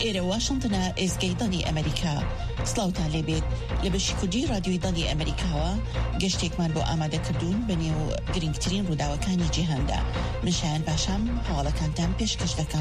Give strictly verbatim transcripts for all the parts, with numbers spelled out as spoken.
ئێرە واشنگتنە ئێزگەی ئەمریکا. سلااوتان لێبێت لە بەشی کوردی رادیۆی دڵی ئەمریکاوە گەشتێکمان بۆ ئامادەکردوون بە نێو گرنگترین ڕووداوەکانی جیهاندا. من شایان باشام هەواڵەکانتان پێشکەش دەکەم.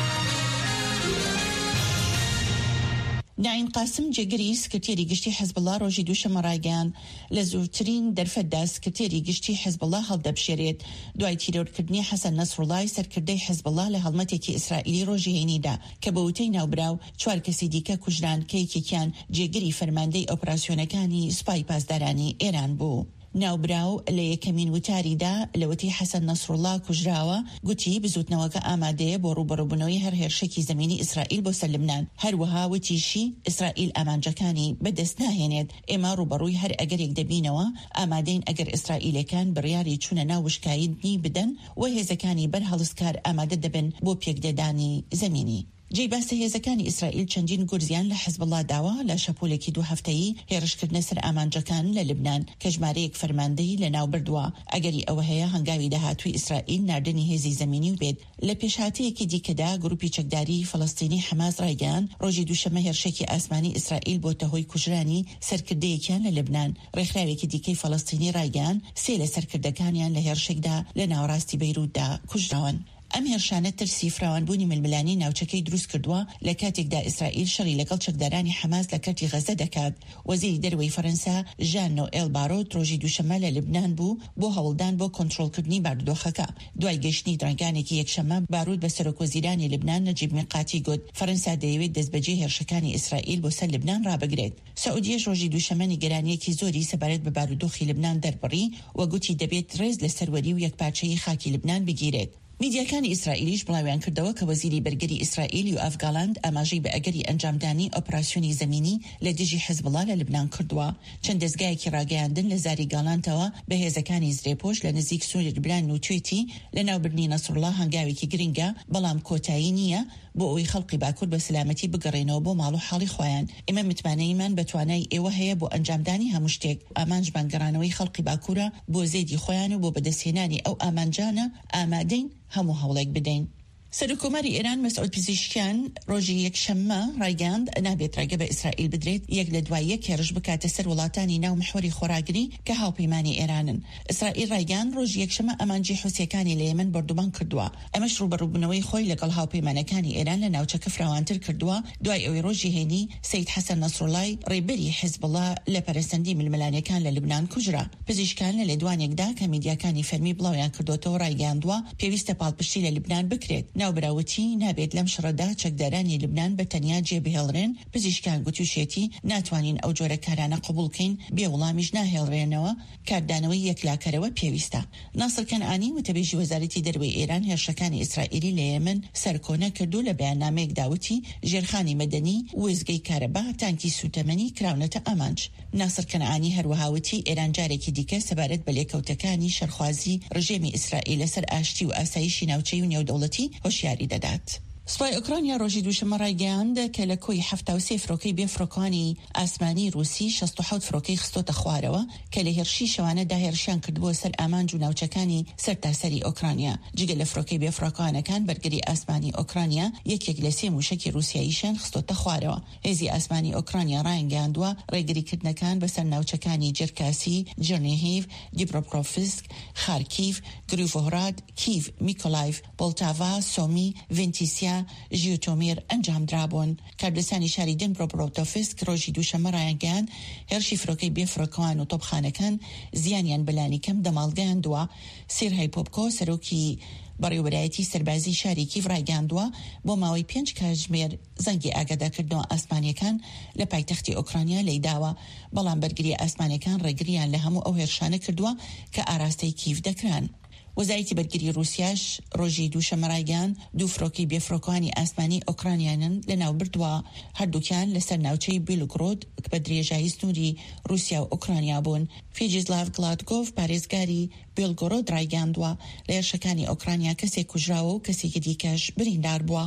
ناین قاسم جێگەری سکرتێری گشتی حزبڵڵا ڕۆژی دووشەمە ڕایگەیاند لە زووترین دەرفەتدا سکرتێری گشتی حزبڵڵا هەڵدەبژێرێت دوای تیرۆرکردنی حەسەن نەسڕوڵڵای سەرکردەی حزبڵڵا لە هەڵمەتێکی ئیسرائیلی ڕۆژی هەینیدا کە بە وتەی ناوبراو چوار کەسی دیکە کوژران کە یەکێکیان جێگەری فەرماندەی ئۆپراسیۆنەکانی سوپای پاسدارانی ئێران بوو. ناوبراو لە یەکەمین وتاریدا لەوەتی حەسەن نەسڕوڵڵا کوژراوە گوتی بزوتنەوەکە ئامادەیە بۆ ڕوبەڕووبوونەوەی هەر هێرشێکی زەمینی ئیسرائیل بۆ سەر لبنان. هەروەها وتیشی ئیسرائیل ئامانجەکانی بەدەست ناهێنێت. ئێمە ڕوبەڕووی هەر ئەگەرێک دەبینەوە ئامادەین ئەگەر ئیسرائیلەکان بڕیاری چوونە ناو وشکاییدنی بدەن و هێزەکانی بەرهەڵسکار ئامادە دەبن بۆ پێکدەدانی زەمینی. جێی باسە هێزەکانی ئیسرائیل چەندین گورزیان لە حزبڵڵا داوە لە شەپۆلێکی دوو هەفتەیی هێرشکردنە سەر ئامانجەکان لە لبنان کە ژمارەیەک فەرماندەی لە ناو بردووە. ئەگەری ئەوە هەیە هەنگاوی داهاتووی ئیسرائیل ناردنی هێزی زەمینی و بێت. لە پێشهاتەیەکی دیکەدا گروپی چەکداری فەڵەستینی حەماس ڕایگەیاند ڕۆژی دووشەمە هێرشێکی ئاسمانی ئیسرائیل بۆتە هۆی کوژرانی سەرکردەیەکیان لە لبنان. ڕێکخراوێکی دیکەی فەڵەستینی ڕایگەیاند سێ لە سەرکردەکانیان لە هێرشێکدا لە ناوەڕاستی بەیروتدا کوژراون. ئەم هێرشانە ترسی فراوانبوونی ململانی ناوچەکەی دروست کردووە لە کاتێکدا ئیسرائیل شەڕی لەگەڵ چەکدارانی حەماس لە کەرتی غەزە دەکات. وەزیری دەرەوەی فەرەنسا ژان نۆئێل بارۆت ڕۆژی دووشەمە لە لبنان بوو بۆ هەوڵدان بۆ کۆنتڕۆڵکردنی بارودۆخەکە. دوای گەشتنی درنگانێکی یەکشەمە بارود بە سەرۆکوەزیرانی لبنان نەجیب میقاتی گوت فەرەنسا دەیەوێت دەستبەجێ هێرشەکانی ئیسرائیل بۆ سەر لبنان ڕابگرێت. سەعودیەش ڕۆژی دووشەمە نیگەرانیەکی زۆری سەبارەت بە بارودۆخی لبنان دەربڕی و گوتی دەبێت ڕێز لە سەروەری و یەکپارچەی خاکی لبنان بگیرێت. میدیاکانی ئیسرائیلیش بڵاویان کردەوە کە وەزیری بەرگەری ئیسرائیل و ئەفگاڵاند ئاماژەی بە ئەگەری ئەنجامدانی ئۆپراسیۆنی زەمینی لە دژی حزبڵڵا لە لبنان کردووە. چەند دەستگایەکی ڕاگەیاندن لە زاری گاڵانتەوە بە هێزەکانی زرێپۆش لە نزیک سووری لبنان و توێتی لە ناوبردنی نەسڕوڵڵا هەنگاوێکی گرنگە بەڵام کۆتایی نییە بۆ ئەوەی خەڵقی باکوور بە سلامەتی بگەڕێنەوە بۆ ماڵ و حاڵی خۆیان. ئێمە متمانەیمان بە توانای ئێوە هەیە بۆ ئەنجامدانی هەموو شتێک. ئامانجبانگەڕانەوەی خەڵقی باکوورە بۆ زێدی خۆیان و بۆ بەدەستهێنانی ئەو ئامانجانە ئامادەین هەموو هەوڵێک بدەین. سەرۆکۆماری ئێران مەسعود پزیشکیان ڕۆژی یەکشەممە ڕایگەاند نابێت ڕێگە بە ئیسرائیل بدرێت یەک لە دوای یەک هێرش بکاتە سەر وڵاتانی ناو محوەری خۆراگری کە هاوپەیمانی ئێرانن. ئیسرائیل ڕایگەاند ڕۆژی یەکشەمە ئەمانجی حوسیەکانی لە یەمەن بەردوبان کردووە. ئەمەش ڕوبەڕووبوونەوەی خۆی لەگەڵ هاوپەیمانەکانی ئێران لە ناوچەکە فراوانتر کردووە دوای ئەوەی ڕۆژی هەینی سەید حەسەن نەسڕوڵڵای ڕێبەری حیزبڵڵا لە پەرەسەندی ململانیەکان لە لبنان کوژرا. پزیشکان لە لێدوانێکدا کە میدیاکانی فەرمی بڵاویان کردوتەوە ڕایگەاندووە پێویستە پاڵپشتی لە لبنان بکرێت. ناوبراوتی نابێت لەم شڕەدا چەکدارانی لبنان بە تەنیا جێبهێڵڕێن. پزیشکان گوتوشێتی ناتوانین ئەو جۆرە کارانە قبولکەین بێ وەڵامیش ناهێڵڕێنەوە کاردانەوەی یەکلاکەرەوە پێویستە. ناصر کەنعانی وتەبێژی وەزارەتی دەرەوەی ئێران هێرشەکانی ئیسرائیلی لە یەمەن سەرکۆنە کردو لە بەیاننامەیەک داوتی ژێرخانی مەدەنی وێزگەی کارەبا تانکی سوتەمەنی کراونەتە ئامانج. ناصر کەنعانی هەروەهاوتی ئێران جارێکی دیکە سەبارەت بە لێکەوتەکانی شەرخوازی ڕژێمی ئیسرائیل لەسەر ئاشتی و ئاسایشی ناوچەی و نێودەوڵەتی هۆشیاری دەدات. سوپای ئوکرانیا ڕۆژی دووشەمە ڕایگەیاند کە لە کۆی هەفتە و سێ فرۆکەی بێفڕۆکانی ئاسمانی رووسی شەست و حەوت فرۆکەی خستۆتە خوارەوە کە لە هێرشی شەوانەدا هێرشیان کردبووە سەر ئامانج و ناوچەکانی سەرتاسەری ئۆکرانیا. جگە لە فرۆکەی بێفڕۆکانەکان بەرگەری ئاسمانی ئۆکرانیا یەکێک لە سێ موشکی رووسیاییشان خستۆتە خوارەوە. هێزی ئاسمانی ئۆکرانیا ڕایگەیاندووە ڕێگریکردنەکان بەسەر ناوچەکانی جرکاسی، جرنیهیڤ، دیبرۆپرۆفسک، خارکیڤ، گروڤۆهراد، کیڤ، میکۆلایڤ، پۆلتاڤا، سۆمی، ڤینتیسیا، ژیۆتۆمیر ئەنجام درابوون. کاردستانی شاری دنپرۆپرۆپتۆفسک ڕۆژی دووشەمە ڕایگەیاند هێرشی فرۆکەی بێفڕۆکەوان و تۆپخانەکان زیانیان بەلانی کەم دەماڵگەیاندووە. سێرهەی پۆپکۆ سەرۆکی بەڕێوەبەرایەتی سەربازی شاری کیڤ ڕایگەاندووە بۆ ماوەی پێنج کاتژمێر زەنگی ئاگادارکردنەوە ئاسمانیەکان لە پایتەختی ئۆکرانیا لێداوە. بەڵام بەرگری ئاسمانیەکان ڕێگریان لە هەموو ئەو هێرشانە کردووە کە ئاراستەی کیڤ دەکران. وەزارەتی بەرگری رووسیاش ڕۆژی دووشەمە ڕایگەیاند دوو فرۆکەی بێفڕۆکەوانی ئاسمانی ئۆکرانیانن لە ناو بردووە. هەردووکیان لەسەر ناوچەی بیلگرۆد کە بە درێژایی سنووری رووسیا و ئۆکرانیا بوون. فێجیزلاڤ گلادکۆڤ پارێزگاری بیلگۆرۆد ڕایگەاندووە لە هێرشەکانی ئۆکرانیا کەسێک کوژراوە و کەسێکی دیکەش بریندار بووە.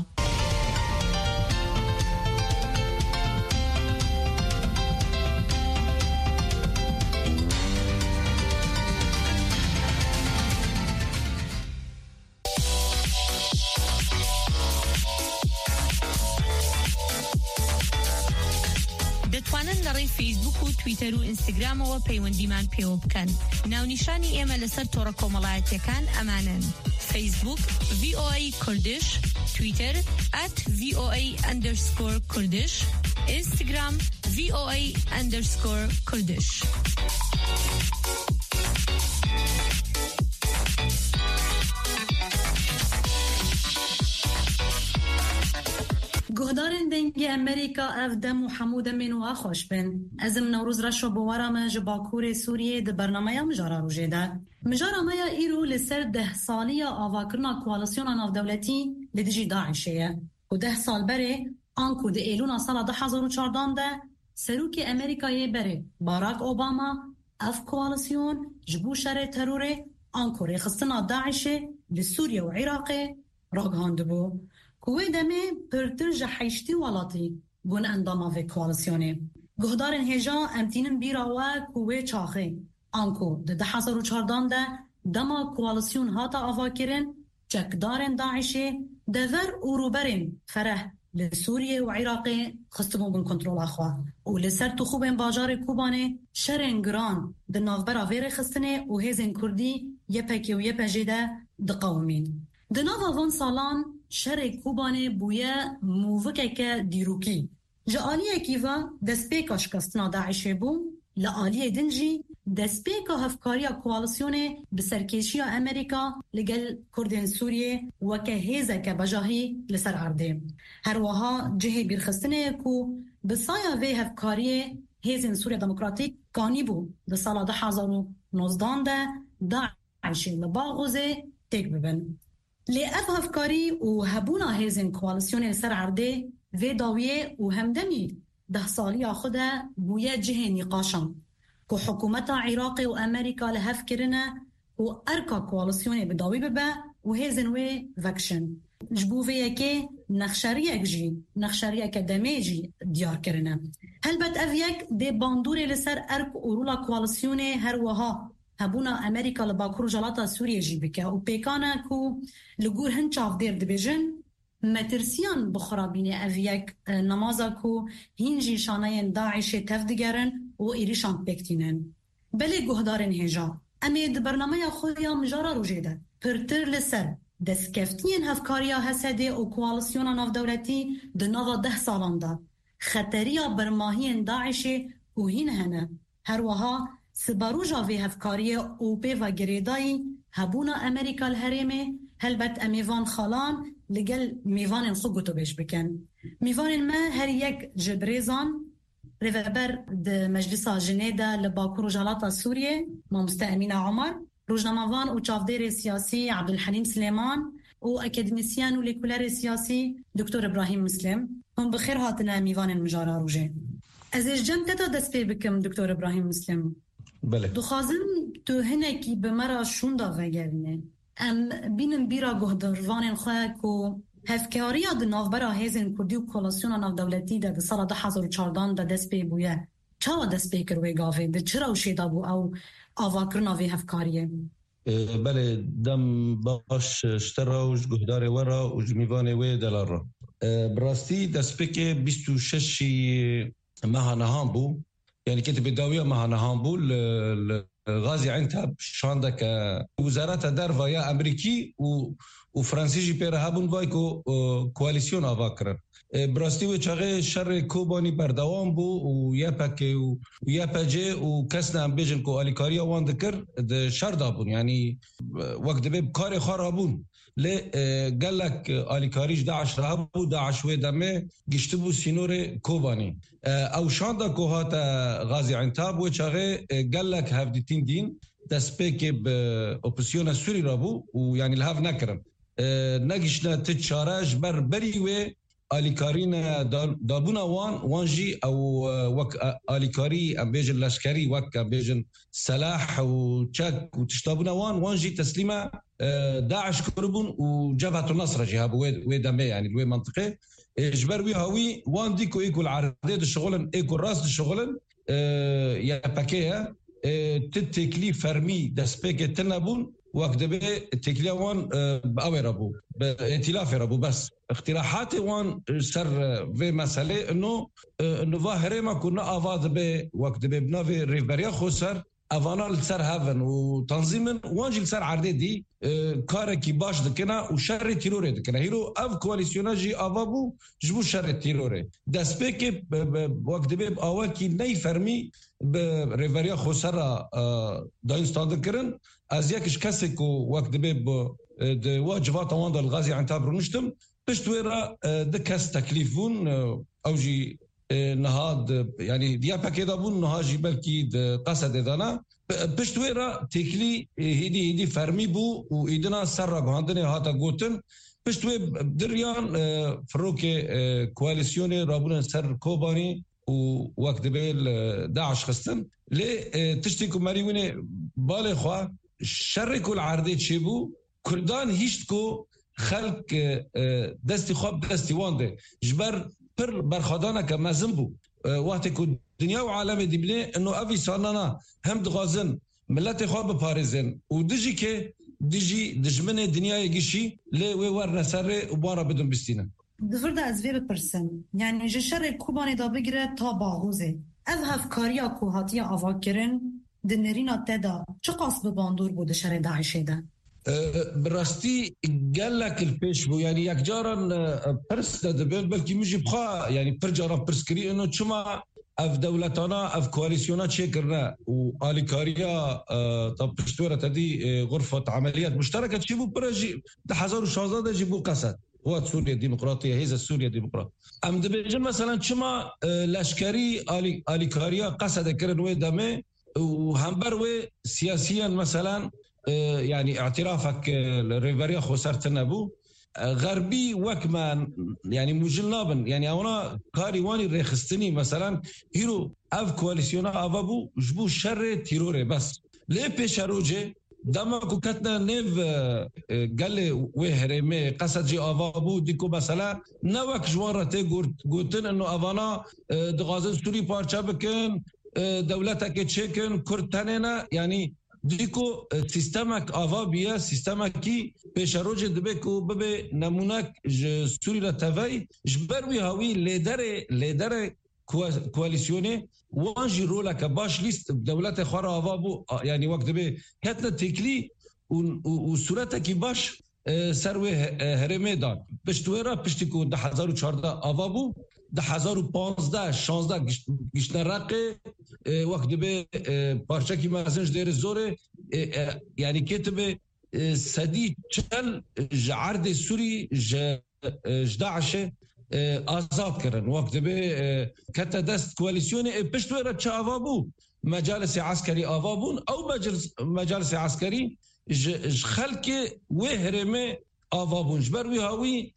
بگەڕێ فیسبوک و تویتر و ئینستاگرامەوە پەیوەندیمان پێوە بکەن. ناونیشانی ئێمە لەسەر تۆڕە کۆمەڵایەتیەکان ئەمانن: فیسبوک وی او ای کوردش، تویتر at voa underscore kurdish، اینستاگرام voa underscore kurdish. گهدارن دنگی امریکا اف دم و حمود من و خوش بن. ازم نوروز رشو بوارم جباکور سوریه ده برنامه مجارا روژه ده. مجارا مایا ایرو لسر ده سالی آواکرنا کوالاسیون ناف دولتی لدیجی داعشه و ده سال بره آنکو ده ایلون سال ده هزار و چهاردان ده سروک امریکای بره باراک اوباما اف کوالاسیون جبو شر تروره آنکو ریخستنا داعشه لسوریه و عراق راگهانده بو. کوه دمه پرتر جحیشتی والاتی گون اندامه و کوالسیونه. گهدارن هجا امتینن بیرا و کوه چاخه. آنکو ده ده هزار و چهاردان ده دما کوالسیون هاتا آوا کرن چکدارن داعشه دور اوروبرن فرح لسوریه و عراق خستمو بن کنترول اخوا. و لسر تو خوبن باجار کوبانه شرن گران ده نافبرا ویر خستنه و هزین کردی یپکی و یپجیده ده قومین. ده ناوا وان سالان شر کوبانه بویه مووکه که دیروکی. جالیه کیوا دسپیکا شکستنا داعشه بو لآلیه دنجی دسپیکا هفکاریا کوالسیونه بسرکیشی امریکا لگل کردین سوریه وکه هیزه که بجاهی لسر عرده. هر وها جهه بیرخستنه کو بسایا وی هفکاریه هیزن سوریه دموکراتیک کانی بو ده سال ده هزار و نوزدان ده داعشه لباغوزه تک ببن. لی اف هفکاری و هبونا هیزن کوالسیون سر عرده و داویه و همدمی ده سالی خود بویه جه نقاشم که حکومت عراق و امریکا لحف کرنه و ارکا کوالسیون بداوی ببه و هیزن و وکشن جبوه که نخشریه جی نخشریه که دمه جی دیار کرنه. هلبت اف یک ده باندور لسر ارک اورولا کوالسیون هر وها هبونا امریکا لباکور جلاتا سوریه جی بکه و پیکانه که لگور هن چاف دیر دبیجن مترسیان بخرابین او یک نمازا که هنجی شانه داعش تفدگرن و ایریشان پکتینن. بله گهدارن هجا امید برنامه خودیا مجارا روژه ده پرتر لسر دستکفتین هفکاریا حسده و کوالسیون ناف دولتی ده ناوا ده سالان ده خطریا برماهین داعش و هین هنه هر وها سباروجا وی هفکاری اوپی و گریدایی هبونا امریکا الهرمه هلبت امیوان خالان لگل میوان خود گوتو بیش بکن. میوان ما هر یک جبریزان روبر ده مجلس جنیده لباکور جلاتا سوریه ما مستأمین عمر روزنامه‌وان و چافدیر سیاسی عبدالحلیم سلیمان و اکادمیسیان و لیکولر سیاسی دکتر ابراهیم مسلم هم بخیر هاتنا میوان مجارا روژه. از جمع تتا دست پی بکم دکتر ابراهیم مسلم. بله. دخوازم تو هنکی به مرا شوندا وگرنه. ام بینم بیرا گهداروان خواه که هفکاری ها دناف برا هیزن کردی و کولاسیون ناف دولتی ده ده سال ده هزار و چهاردان ده دست پی بویه. چاوا دست پی کروی گاوه؟ ده چرا وشیده بو او آواکرنا وی هفکاریه؟ بله دم باش شتراوش گهدار ورا و جمیوان وی دلار براستی دست پی که بیست و شش ماه نهان بو يعني كنت بداوية مع نهامبول غازي عنتها شاندك وزارات دارفا يا أمريكي وفرنسيجي بيرا هابون بايكو كواليسيون أفاكرا براستي وچاقه شر كوباني بردوان بو ويابك ويابجي وكسنا بيجن كو أليكاريا وان ذكر شر دابون يعني وقت بيب كاري خاربون ل قال لك أليكاريج داعش رهبو داعش ويدمه جشتبو سينور كوباني او شاندا كوهاتا غازي عنتاب وچاقه قال لك هفدتين دين دسبيك بأوبسيون سوري رابو ويعني الهاف نكرم نقشنا تتشارج بر بريوه آلیکارین دابونا وان وانجی او وک آلیکاری ام بیجن لشکری وک ام بیجن سلاح و چک و تشتابونا وان وانجی تسلیمه داعش کربون و جبهة النصر جهاب ويدمه يعني الوي منطقه اجبر وي هاوي وان ديكو ايكو العرضيه الشغل ايكو الراس الشغل يا باكيه تتكلي فرمي دسبيك تنبون وقت به تكليا وان بأوي ربو بائتلاف ربو بس اقتراحات وان سر في مسألة انه انه ظاهرة ما كنا آفاد به وقت به بنافي ريفبريا خسر افانا لسر هافن وتنظيما وانجي لسر عردي دي كاركي باش دكنا وشر تيروري دكنا هيرو اف كواليسيونا جي افابو جبو شر تيروري داسبيكي وقت به اواكي ني فرمي بريفبريا خسر داين ستاند كرن از يكش كسكو وقت به واجبات وان الغازي عن تابرو نشتم بشتويرا دكاس تكليفون اوجي نهاد يعني ديابا كده بون نهاجي بلكي قصد دانا بشتويرا تكلي هيدي هيدي فرمي بو وإيدنا سرق عندنا هاتا قوتن بشتوي بدريان فروكي كواليسيوني رابونا سر كوباني ووقت بيل داعش خستن لي تشتكو مريوني بالي خوا شركو العردي تشيبو كردان هيشتكو خلق دستي خواب دستي وانده جبر پر برخدانه که مزن بو وقتی که دنیا و عالم دیبله انو اوی سانانا هم دغازن ملت خواب بپارزن و دجی که دجی دجمن دنیای گیشی لی وی ور نسره و بارا بدون بستینه دفر ده از وی بپرسن یعنی جشر کوبانی دا بگیره تا باغوزه اف هفکاریا کوهاتی آواک کرن دنرینا تدا چه قصب باندور بوده شر داعشه ده؟ براستی قال لك البيش بو يعني ياك جارا برس دبل بلكي مجي بخا يعني برجارا برسكري انه شما اف دولتانا اف كواليسيونا تشيكرنا واليكاريا طب بشتوره تدي غرفه عمليات مشتركه تجيبوا برجي ألف وشازده جيبوا قسد هو سوريا الديمقراطيه هي سوريا الديمقراطيه ام دبل مثلا شما لشكري اليكاريا قسد كرن وي دمه وهمبر وي سياسيا مثلا يعني اعترافك الريفريا خسرت نبو غربي وكمان يعني مجلنابن يعني اونا كاري واني ريخستني مثلا هيرو اف كواليسيونا افابو جبو شر تيروري بس ليه بيشاروجي دماكو كتنا نيف قال وهرمي قصد جي افابو ديكو مثلا نوك جوارته قلتن انه افانا دغازن سوري بارچا بكن دولتك تشيكن كرتانينا يعني دیکو سیستمک آوا بیا سیستمکی پیشروج دبکو ببه نمونک سوری را توی جبروی هاوی لیدر لیدر کوالیسیونه وانجی رولا که باش لیست دولت خوار آوا بو يعني وقت به کتنا تکلی و صورت کی باش سروی هرمه دان پشتویرا پشتی کو ده هزار و چهارده آوا بو ده هزار و پانزده شانزده گشتن رقه وقت به پارچه کی مازنش دیر زوره يعني كتب سدي چل عرض سوري جداعش آزاد کرن وقت به كتا دست كواليسيوني بشتويرا تشافابو مجالس عسكري آوابون او مجلس مجالس عسكري خلق وهرمه آوابون جبروي هاوي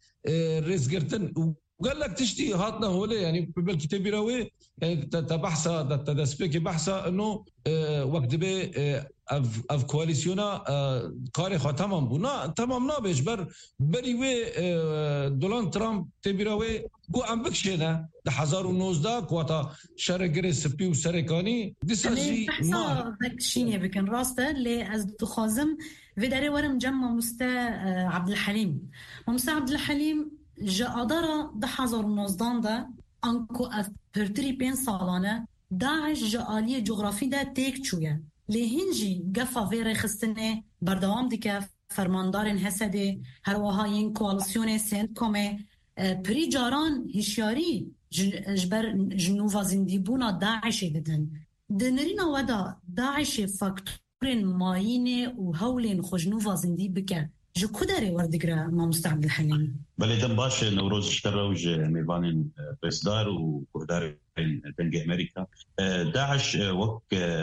رزقرتن وقال لك تشتي هاتنا هولي يعني بالكتاب راوي يعني تبحثا تدسبيكي بحثا انه وقت به اف اف كواليسيونا كاري خا تمام بونا تمام نابش بر بري وي دولان ترامب تبيراوي كو ام بكشنا ده ألف وتسعطعش كواتا شرقري سبي وسركاني ديساجي ما بكشيني بكن راسته اللي از دخازم في داري ورم جمع مستا عبد الحليم مستا عبد الحليم جا ادارا ده ألف وتسعطعش ده انكو اف پرتری پین سالانه داعش جعالی جغرافی ده تیک چویه لهنجی گفا ویره خستنه بردوام دیگه فرماندارن حسده هر وهاین کوالسیون سنت کمه پری جاران هشیاری جبر جنوبا زندیبونا داعش ددن دنرینا ودا داعش فاکتورن ماینه و هولن خوشنوبا زندی بکه جو کداره وردگره ما مستعد الحلیم بله دم باشه نوروز اشتروج ميبان بيصدار وكهدار بنج أمريكا داعش وك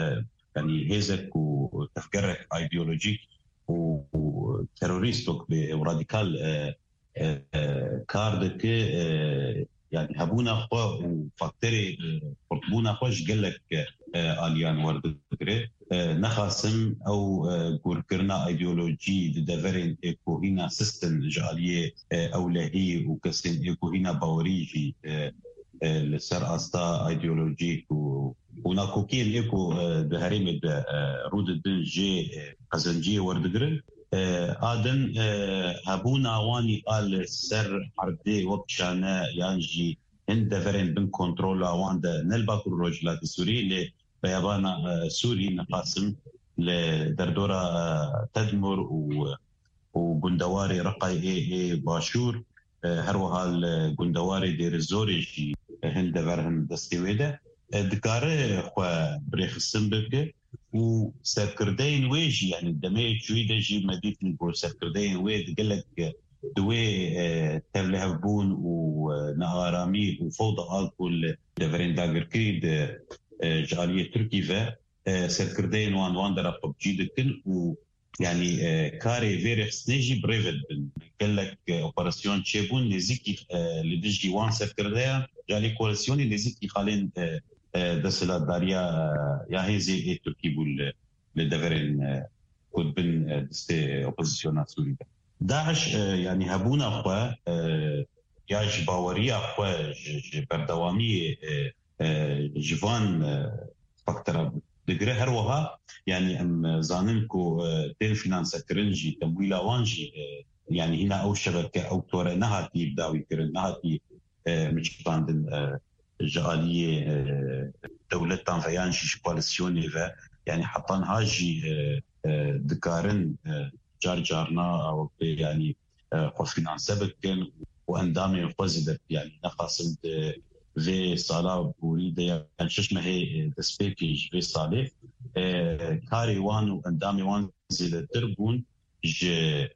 يعني هزك وتفكير ايديولوجيك وتروريست وك وراديكال كاردك يعني هبونا خوا وفاكتوري قرطبونا خوش قلك آليان وردقري نخاسم او گورکرنا ایدئولوژی ددورین اکوهینا سیستم جالیه اولهی و کسین اکوهینا باوریجی لسر استا ایدئولوژیک و وناكوكين إيكو بهريمة رود الدن جي قزنجية وردقرن آدن هبونا واني قال سر حردي وكشانا يانجي هند فرين بن كنترولا واندا نلباكو الرجلات السوري اللي بيابانا سوري نقاسم لدردورة تدمر وقندواري رقاي اي اي باشور هروها القندواري دير الزوري هند فرهم دستيويدا دكاره خو بريخ السنبك وسكردين ويجي يعني الدماء شوية جي مدينة نقول سكردين ويد قال لك دوي تبلهبون ونغارامي وفوضى الكل دفرين داغر كريد جالية تركيا سكردين وان وان درا بجيدكن ويعني كاري فيريخ نيجي بريفد قال لك اوبراسيون تشيبون نزيكي لدجي وان سكردين جالي كواليسيوني نزيكي خالين دسلا داريا يا هيزي تركي بول لدفرين كود بن دستي اوبوزيسيون سوريا داعش يعني هبونا خوا ياج باوريا خوا بردوامي جوان فاكتور دغري هروها يعني ام زاننكو تيل فينانس كرنجي تمويلا وانجي يعني هنا او شبكه او تور نهاتي بداوي كرن نهاتي مش باندن جاليه دولة تنفيان شي كواليسيوني يعني حطان هاجي دكارن جار جارنا او يعني خو فينانس بكن واندامي قزدت يعني نقصد في صاله بوريده يعني شش ما هي دسبيكي في صاله كاري وان واندامي وان زي تربون ج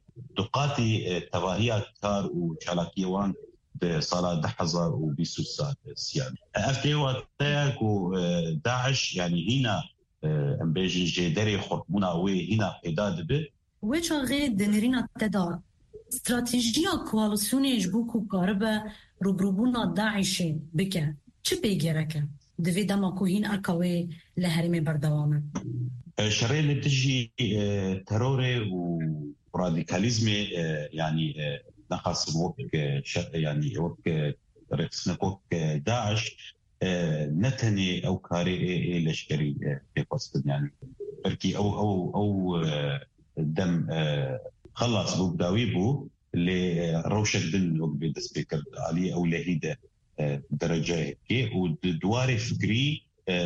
دقاتي تواهيات كار وشالاكي وان بصالة دحزر وبيسوسات يعني افتي وقتك وداعش يعني هنا امبيجي جدري خطبونا وي هنا قداد به وچ غير دنرينا تدا استراتيجيا كواليسيوني جبوكو كاربا روبروبونا داعش بك چه بيگرك دوی دماکو هین اکاوی لهرم بردوامه شرعي اللي تجي تروري وراديكاليزم يعني نخص وقت يعني وقت رئيسنا وقت داعش نتني او كاري لشكري في قصد يعني بركي او او او دم خلص بو بداوي بو اللي روشك دن وقت بيدسبيكر علي او لهيده درجه هيك ودواري فكري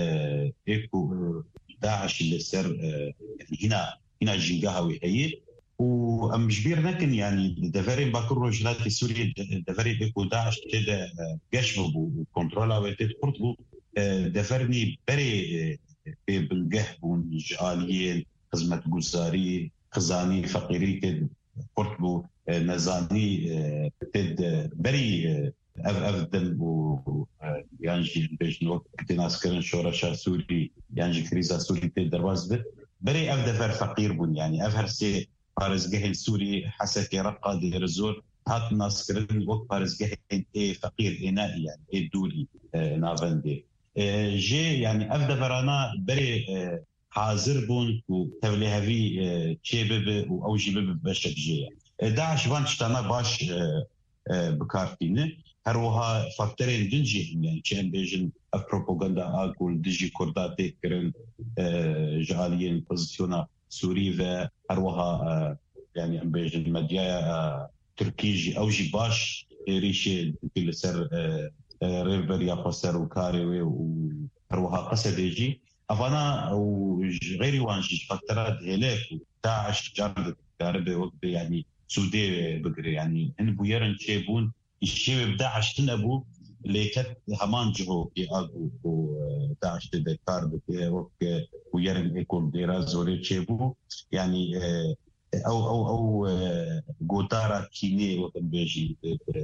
ايكو داعش اللي صار يعني هنا هنا جنجاوي هي وام جبير لكن يعني دفري باكر رجلات سوريا دفري بيكو داعش كده قشبوا وكنترولا وتقرطوا دفرني بري بالقهب جاليين خدمه جزاري خزاني فقيري كده قرطوا نزاني تد بري اف اف دم و يانجي بجنوك ناس كرن شورشا سوري يانجي كريزا سوري تد درواز بري اف دفر فقير بون يعني اف هرسي بارز جهل سوري حسك رقا دير الزور هات ناس كرن وقت بارز جهل اي فقير انائي يعني اي دولي نافندي جي يعني اف دفرانا بري حاضر بون وتولي هذي تشيبب او جيبب بشك جي داعش وانشتانا باش بكارتينه هروها فاكتورين دنجي يعني كان بيجن بروباغندا اقول دجي كردات كرن جاليين بوزيشنا سوري و هروها يعني ام بيجن مديا تركيجي او جي باش ريشي كل سر ريفر يا قصر وكاري وهروها قصديجي افانا وغيري وانجي فاكتورات هلاك داعش جارد كاربه وقت يعني سودي بقري يعني ان بويرن شيبون الشيء داعش تنبو ليكت همان جهو كي اغو داعش تذكر بك وك ويرن يكون ديرازوري شيبو يعني او او او غوتارا كيني وكن بيجي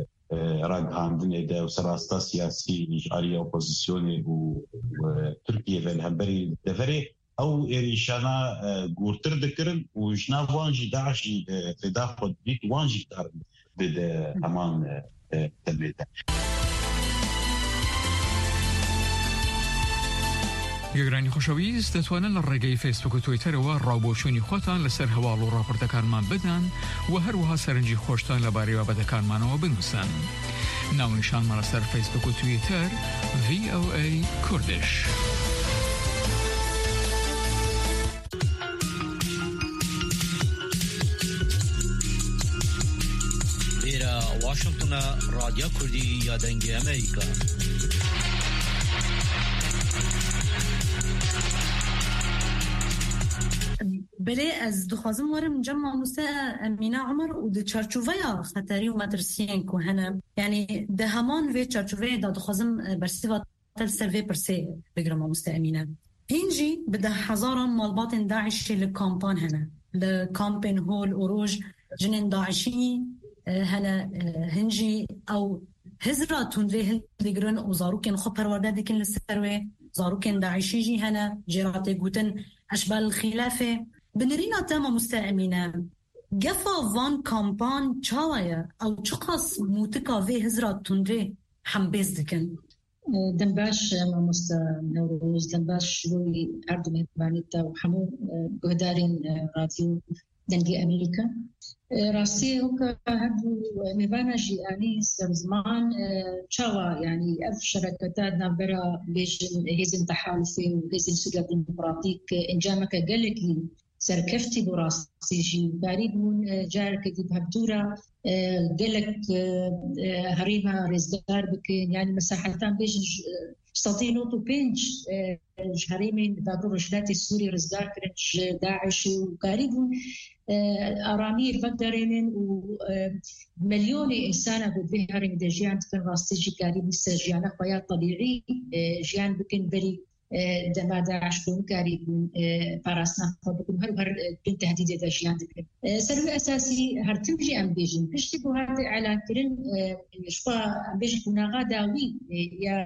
راغان دنيا وسراستا سياسي اجاريه اوبوزيسيوني وتركيا فالهمبري دفري او اريشانا غورتر دكرن وجنا وانجي داعش في داخل بيت وانجي دار بد امان تبليده گەگرانی خۆشەویست دەتوانن لە ڕێگەی فیسبوک و تویتەرەوە ڕاوبۆچوونی خۆتان لەسەر هەواڵ و ڕاپۆرتەکانمان بدەن و هەروەها سەرنجی خۆشتان لەبارەی بابەتەکانمانەوە بنووسن. ناونیشانمان لەسەر فیسبوک و تویتەر ڤی ئەو ئەی کوردش. واشنطن راديو كردي يا دنجي أمريكا. بله از دخوازم وارم جمع مستاء أمينة عمر و ده چارچوفيا خطري و مدرسيين كو هنا يعني ده همان في چارچوفيا ده دخوازم برسيوة تل سرفي برسي بقرم مستاء أمينة هنجي بده حزارة مالباطن داعش للكامبان هنا لكامبين هول أوروج جنين داعشي هنا هنجي أو هزرة تنري هلدقرن وزاروكين خبر وردادكين للسروي زاروكين داعشي جي هنا جيراتي قوتن أشبال الخلافة بنرينا تاما مستأمينة جفا فان كامبان چاوية أو چقص موتكا في هزرة تنري حمبيز دكن دنباش ماموستا نوروز دنباش شروعي أردو مهبانيتا وحمو قهدارين راديو دنجي أمريكا راسي هكا هدو مهبانا جياني سرزمان چاوا يعني أف شركتات نابرا بيجن هيزن تحالفي وهيزن سوريا ديمقراطيك إنجامك قلقي سركفتي براسي جي باريبون جارك دي بهبدورة قلق هريمة رزدار بكين يعني مساحتان بيجن ستطينو تو بينج هريمين بابو رجلات السوري رزدار كرنج داعش وقاربون أرامير فقدرين ومليون إنسان بده هرم دجيان تكن راسي جي قارب السجيان خيار طبيعي جيان بكن بري دما داعش كون قارب باراسنا خبكم هر هر بنت تهديد دجيان تكن سبب أساسي هرتمجي أم بيجن بيشتبه هذا على كرن شفا بيجن كنا غاداوي يا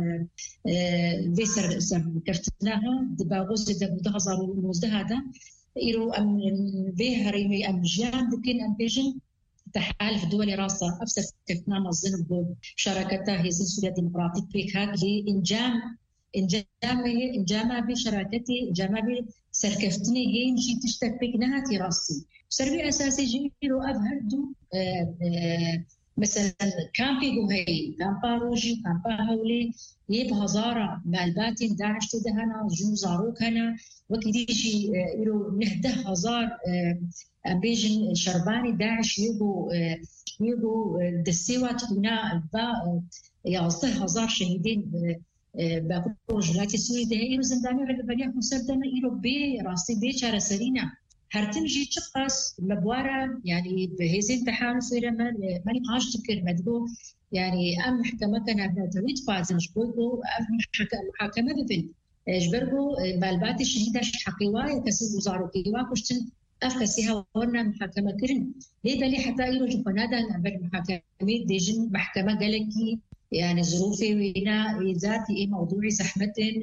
بيسر سر كفتناها دباغوز دبوده هزار ونوزده هذا إيرو أم في هريمي أم جان بكين أم بيجن تحالف دولي راسا أفسر كتنا مظن بشراكتها هي سوريا ديمقراطيك بيك هاك لإنجام إنجام إنجام بشراكتي إنجام بسركفتني هي نجي تشتك بيك نهاتي راسي سربي أساسي جيرو أفهردو مثلا كامبي جوهي كامبا روجي كامبا هولي يبقى هزارة مالباتين داعش تدهنا جنو زاروك هنا وكديجي يرو نهده هزار بيجن شرباني داعش يبو يبو دسيوات هنا با يعطي هزار شهيدين باكو جلاتي سوري ده يرو زنداني ولا بنيا مسدنا يرو بي راسي بي شارع سرينا هرتنجي تشقص مبوارة يعني بهزين تحالف إلى ما ماني قاش تذكر مدبو يعني أم محكمة كان ابن تويت فازن شبوكو أم محكمة بفن جبرجو بالبات الشهيدة حقيواية كسب وزارو كيوا كشتن أفكسيها ورنا محكمة كرن ليه دليل حتى يروج فنادا نبر محكمة ديجن محكمة قالكي يعني ظروفي وينا ذاتي إيه موضوعي زحمتين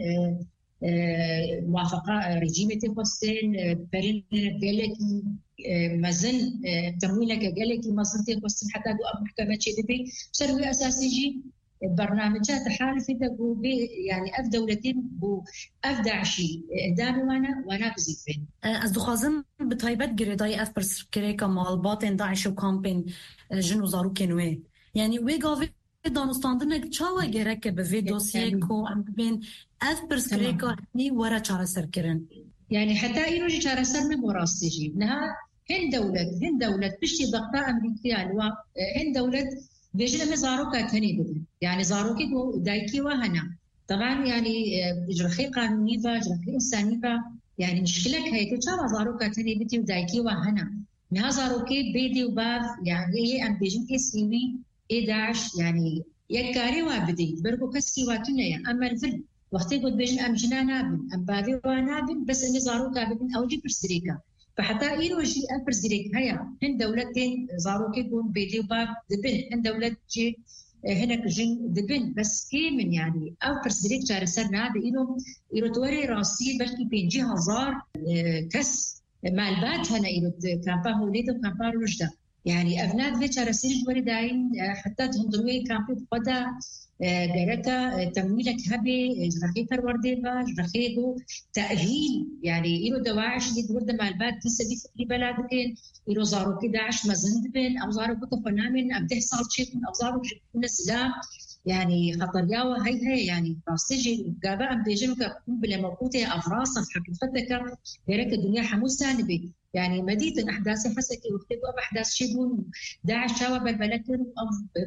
موافقة رجيمة تقصين برين قالكي مازن تمويلك قالكي مازن تقصين حتى دو محكمة شيء بي سروي أساسي جي برنامجات تحالف دقو بي يعني أف دولتين بو أف داعشي دامي وانا وانا بزيفين از دخوازم بطيبت قريداي أف برسكريكا مالباطن داعش وكامبين جنو زارو كنوه يعني ويقافي دانستاندنك چاوا گرک به وی دوسیه کو ام بین اف برسکریکا نی ورا چاره سر کرن يعني حتى يروج چاره سر نموراستی جی نه هن دولت هن دولت بشتي ضغطاء امريكيه الوا هن دولت بيجنا زاروكا ثاني بدل يعني زاروكي دو دايكي وهنا طبعا يعني جرخي قانوني فا جرخي انساني فا يعني مشكلك هي تشاوا زاروكا ثاني بدي ودايكي وهنا نه زاروكي بيدي وباف يعني هي ام بيجن كسيوي داعش يعني يكاري وابدي بركو كسي واتنيا اما الفل وقت يقول بيجن ام جنانا بن ام بابي وانا بن بس اني زاروكا بن او جي برسريكا فحتى يروجي البرسريك هيا هن دولتين زاروكي بون بيدي وباب دبن هن دولت جي هناك جن دبن بس كي من يعني او برسريك شهر سرنا بإنه يرتوري راسي بلكي بينجي هزار كس مالبات هنا يرد كامبا هوليد وكامبا رجدة يعني أبناء ذي شرسيج ورداين حتى تهندروي كامبي بقدا جرتا تمويلك هبي جرخي فرورديبا جرخي دو تأهيل يعني إلو دواعش دي ورد مالبات لسه دي في بلادكين إلو زارو كده عش مزندبن أو زارو كده فنامن أبده صار شيء أو زارو جبنا سلام يعني خطر ياوه هي هي يعني راستيجي قابا أم بيجنو كأقوم بلا موقوتة أفراسا في حقيقتك غيرك الدنيا حموس سانبي يعني مديت أحداث حسكي وختبوا أحداث شبون داعش شاوى بالبلكن أو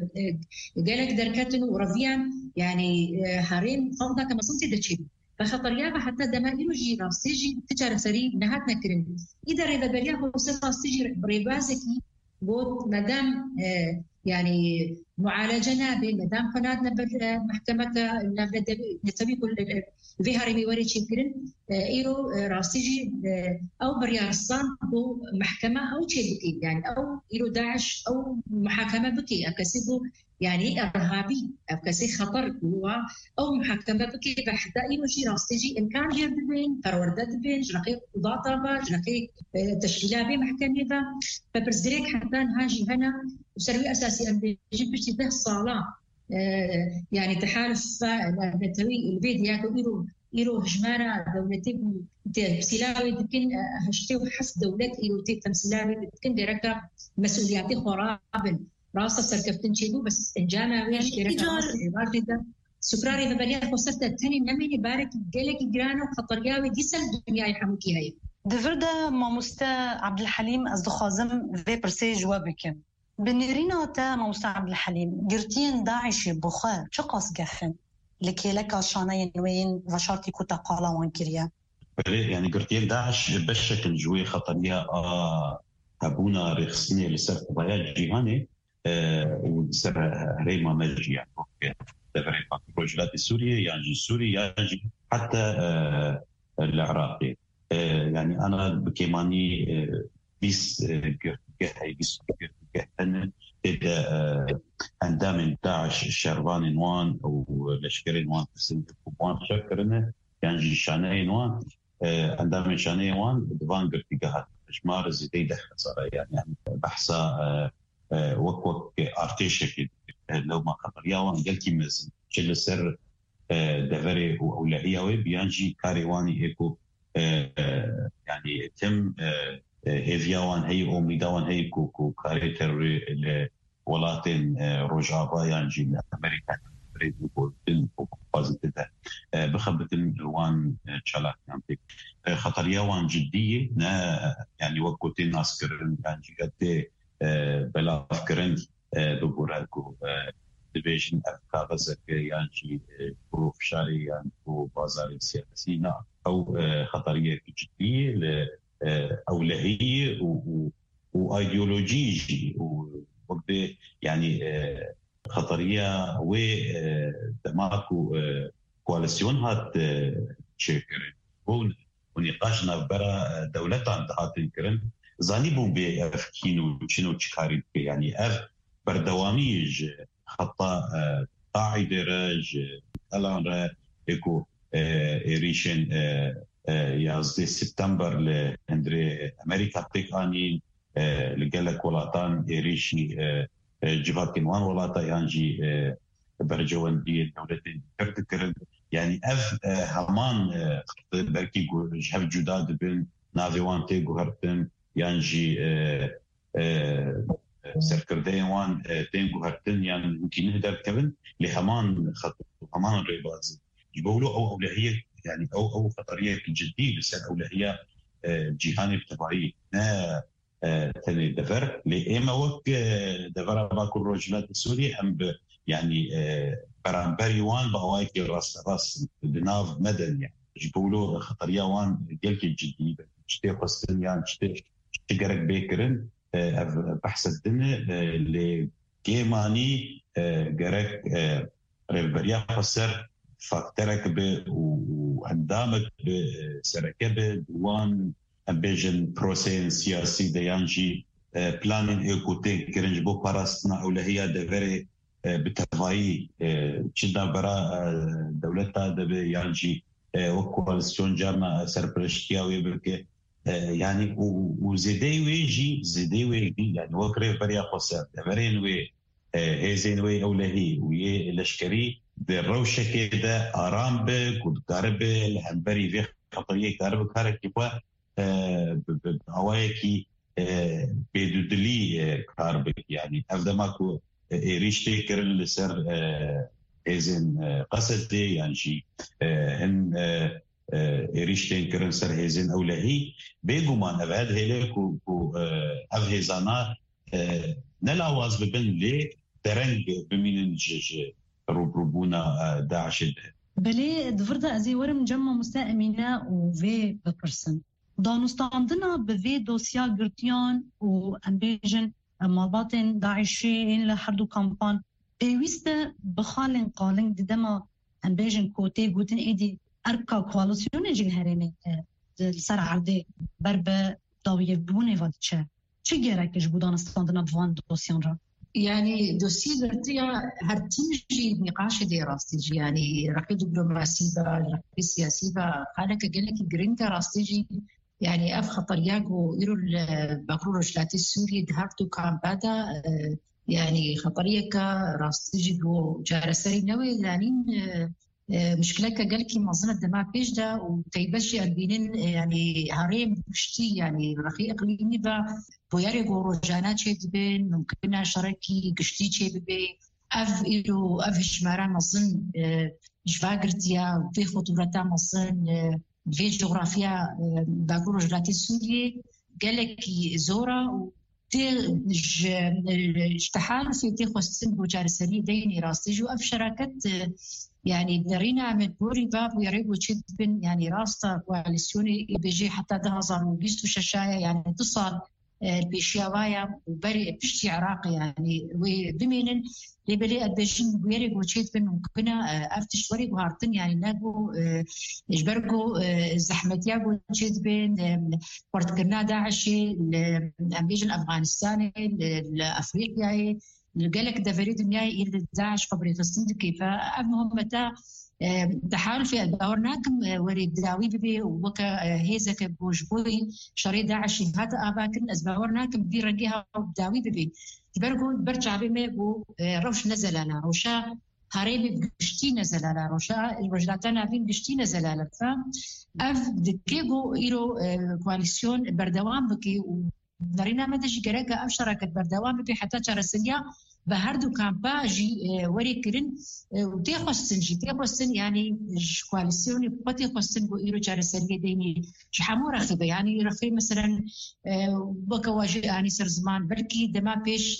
قالك دركتن ورفيان يعني حريم فوضى كما صنتي دتشيب فخطر يابا حتى دمائر جيرا سيجي تجارة سري نهاتنا كريم إذا إذا بريابا وصفا سيجي بريبازكي قلت مدام يعني معالجة نابي مدام قناتنا محكمة نتبي كل في هرمي وري شكرن إيرو راسيجي أو بريارسان بو محكمة أو شيء بكي يعني أو إيرو داعش أو محاكمة بكي أكسبه يعني إرهابي أكسي خطر هو أو محاكمة بكي بحتى إيرو جي راسيجي إن كان غير دبين فروردات دبين جنقي قضاء طابة جنقي تشكيلات محكمة ذا فبرزريك حتى هاجي هنا وسروي أساسي أن بيجي بشتي ده الصلاة يعني تحالف نتوي البيت ياكو إيرو إيرو هجمارة دولتين تمثيلاوي تمكن هشتي وحس دولة إيرو تي تمثيلاوي تمكن دركة مسؤولياتي خرابن راسة سركفتن شيبو بس إنجانا ويش دركة راسة إبارة سكراري فباليات وصلت الثاني نميني بارك جالك جرانا وخطرياوي دي سل الدنيا يحموكي هاي دفردا ما مستا عبد الحليم أصدخازم في برسي جوابك بنيرينا تا ما مستا عبد الحليم جرتين داعش بخار شقص جفن لكي لك شانين وين وشارتي كوتا قالا وانكريا يعني جرتين داعش بشكل جوي خطرية آه هبونا رخصني لسر قضايا جيهاني آه وسر هريما مجي يعني تفريق الرجلات السورية يعني السوري يجي حتى آه العراقي آه يعني أنا بكيماني آه بيس جرتين بيس جرتين إذا أندام داعش الشربان نوان أو لشكر نوان تسلم كوبان شكرنا يعني جيشاني نوان أندام شاني نوان دفان قرتيجها إجمار زيدة خسارة يعني بحثا وك وك أرتيشك لو ما خطر يوان قلتي مز شل سر دفري وأولهية وبيانجي كاريواني إيكو يعني تم هيفياوان هي أميداوان هي كوكو كاريتر ولاتين رجابا يعني أمريكا بريد وبين وبازنتها بخبة الوان شلات يعني خطرية وان جدية يعني وقتين ناس كرن يعني قد بلا فكرن ببورالكو دبيشن أفكارزك يعني بروف شاري يعني بازار السياسي أو خطرية جدية أولهية وأيديولوجية وقت يعني خطرية ودماغو كواليسيون هات شكرن ونقاشنا برا دولتان هاتين كرن زانيبون بأفكينو شنو تشكاري يعني أف بردواميج خطا قاعدة راج الان را اكو ريشن يازدي سبتمبر لهندري امريكا تيكاني لقالك ولاتان ريشي جفاكين وان ولاتا يانجي برجوان دي دولتين تذكر يعني اف همان بركي جهف جداد بين نافيوان تي غهرتن يانجي سركردين وان تين غهرتن يعني ممكن نقدر كمان لهمان خط همان الريباز يقولوا او اولويه يعني او او خطريه جديه بس اولويه جهاني التبعيه نا تاني دفر لإما وك دفر باكل رجلات السوري أم يعني برامبري وان بهوايك راس راس بناف مدن يعني يقولوا خطرية وان جلك الجديد شتي قصتن يعني شتي شتي قرق بيكرن بحث الدنيا لكيماني قرق ريبريا خسر فاكترك ب وعندامك بسركبه وان امبيجن بروسين سياسي ديانجي بلانين ايكوتين كرنج بو باراستنا اولهيه دفري بتفاي تشدا برا دولتا دب يانجي وكواليسيون جارنا سربرشتيا ويبرك يعني وزيدي ويجي زيدي ويجي يعني وكري بريا خسر دفرين وي هيزين وي اولهي وي لشكري بالروشه كده ارام بك وكارب الهنبري في خطريه كارب كارك كيفا هوايكي بيدودلي كاربك يعني هذا ماكو ريشتي كرن لسر إذن قصدي يعني شيء هن إيريشتين كرن سر هيزين أو لهي بيجومان أبهد هيلك و أبهزانا نلاواز ببن لي درنج بمين جج روبروبونا داعش بلي دفردا أزي ورم جمع مستأمينة وفي ببرسن دانستاندنا بفي دوسيا قرتيان وأمبيجن مالباتن داعشين لحردو كامبان بيويستا بخالن قالن ددما أمبيجن كوتي قوتن إيدي أركا كواليسيون جيل هرمي السر عردي بربا داوية بوني فادتشا چه گرکش بودن استاندنا بوان دوسیان را؟ يعني دوسي قرتيا هرتنجي نقاش دي راستيجي يعني رقي دبلوماسي با رقي سياسي با خالك قالك جرينتا راستيجي يعني اف خطرياكو يرو بقرور شلاتي السوري دهارتو كان بادا يعني خطرياكا راستيجي بو جارسري نوي لانين مشكلة كجلكي منظمة دماء بيجدا وتيبشي أربينين يعني هريم بشتي يعني رخي إقليمي با بوياري غوروجانا شيء بين ممكن شركي قشتي شيء بين أف إلو أف شمارة مصن جفاقرتيا في خطورتا مصن في جغرافيا باغوروجلاتي السورية قالكي زورا تيج اشتحال في تيخو السن بوجار سري ديني راستيجو أف شراكة يعني درينا من بوري باب ويريبو تشدبن يعني راستا كواليسيوني بيجي حتى دهزر وبيستو ششايا يعني اتصال بيشياوايا وبري بشتي عراقي يعني وبمينن لبلي البيجين ويريبو تشدبن ممكن افتش وري وهارتن يعني ناقو اجبرقو زحمتياقو تشدبن ورتقرنا داعشي الامبيجن افغانستاني الافريقياي قالك دفريد النهاية إلى داعش قبل فلسطين كيف أمهم متى تحالف دورناكم وريد داوي ببي وكا هيزك بوجبوي شري داعش هذا أباكن أزبورناكم دي رجيها داوي ببي تبرقوا برجع بما بو روش نزل على روشا هاريبي بقشتي نزل على روشا الرجلاتنا بين قشتي نزل على ف أف دكيبو إيرو كواليسيون بردوام بكي نرينا مدى جيجراكا أو شراكة بردوام بي حتى جارسنيا بهردو كامباجي وريكرن وتيخوستن جي تيخوستن يعني كواليسيوني بتيخوستن بو إيرو جارسنيا ديني شحمو رخيبة يعني رخي مثلا بكواجي يعني سر زمان بلكي دما بيش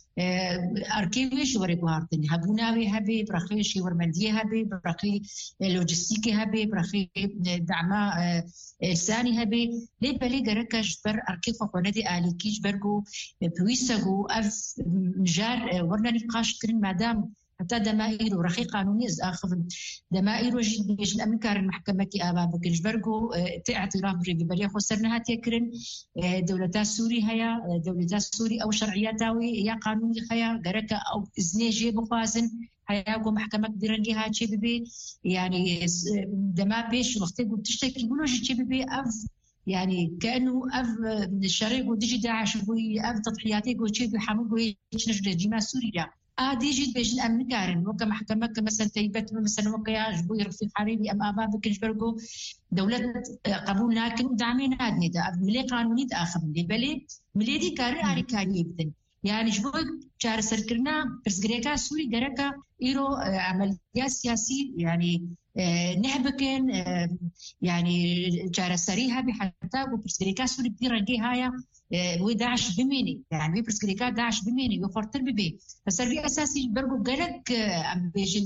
أركيويش وريكو هارتني هبوناوي هبي برخيشي ورمندية هبي برخي لوجستيكي هبي برخي دعما ثاني هبي ليه بالي جركش بر أركيفو قندي آليكيش برجو بويسجو أف مجار ورنا نقاش كرين مادام حتى دمائر ورخي قانوني إز آخر دمائر وجد بيش الأمن كار المحكمة أبا بكرش برجو اعتراف بريبريا خسرنا هاتيكرن دولة سوري هيا دولة سوري أو شرعية تاوي يا قانوني هيا جركا أو إزنيجي بقازن هيا جو محكمة درنجي هاتشي ببي يعني دما بيش وقتي قلت تشتكي يقولوا جي ببي أف يعني كأنه أف الشريك وديجي داعش بوي أف تضحياتي قلت شيء بحمل بوي نجد جيما سوريا آدي جيت بيجن أمن كارن وكا محكمة مثلا تيبت مثلا وكا جبوي رفيق حريري أم آبا بكنج برقو دولة قبول لكن ودعمين نادني دا ملي قانوني دا آخر ملي بلي ملي دي كارن آري كاري يبدن يعني جبوي جار سركرنا برسجريكا سوري جركا إيرو عمليات سياسي يعني نحبكن يعني جار سريها بحتى وبرسجريكا سوري بدي رجي هايا وداعش بميني يعني بيبرسكريكا داعش بميني وفرتر ببي فسربي أساسي برجو جلك أم بيجن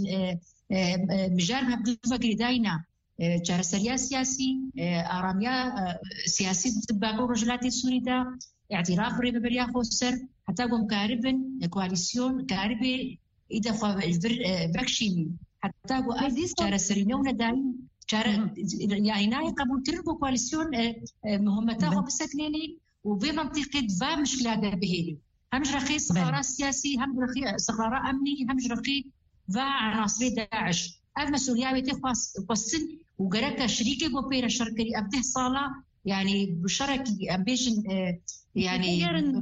مجال هبدو فكري داينا جارسريا سياسي آراميا سياسي تباقو رجلاتي السوري دا اعتراف بريبا بريا خوسر حتى قوم كاربن كواليسيون كاربي إذا خو بكشيني حتى قو أفديس جارسرينيونا داين جار يعني ناي قبول تربو كواليسيون مهمتا خو بسكنيني وفي منطقة فا مشكلة بهيلي هم رخي استقرار سياسي هم رخي استقرار أمني هم رخي فا عناصر داعش أف مسؤولية تخص قصن وجرك شريكة وبير الشركة أبده صالة يعني بشركة أمبيشن يعني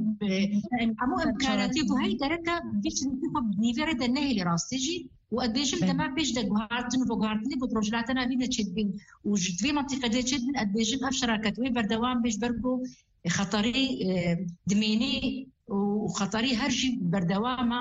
عمو إمكاناتي وهاي جرك بيش نتفق بنيفير دنيه اللي راستيجي وأدبيشم تمام بيش دجوهارتن وجوهارتني ببروجلاتنا بينا تشدين وجد في منطقة دي تشدين أدبيشم أف شراكة وين بردوام بيش برجو خطري دميني وخطري هرجي بردوامة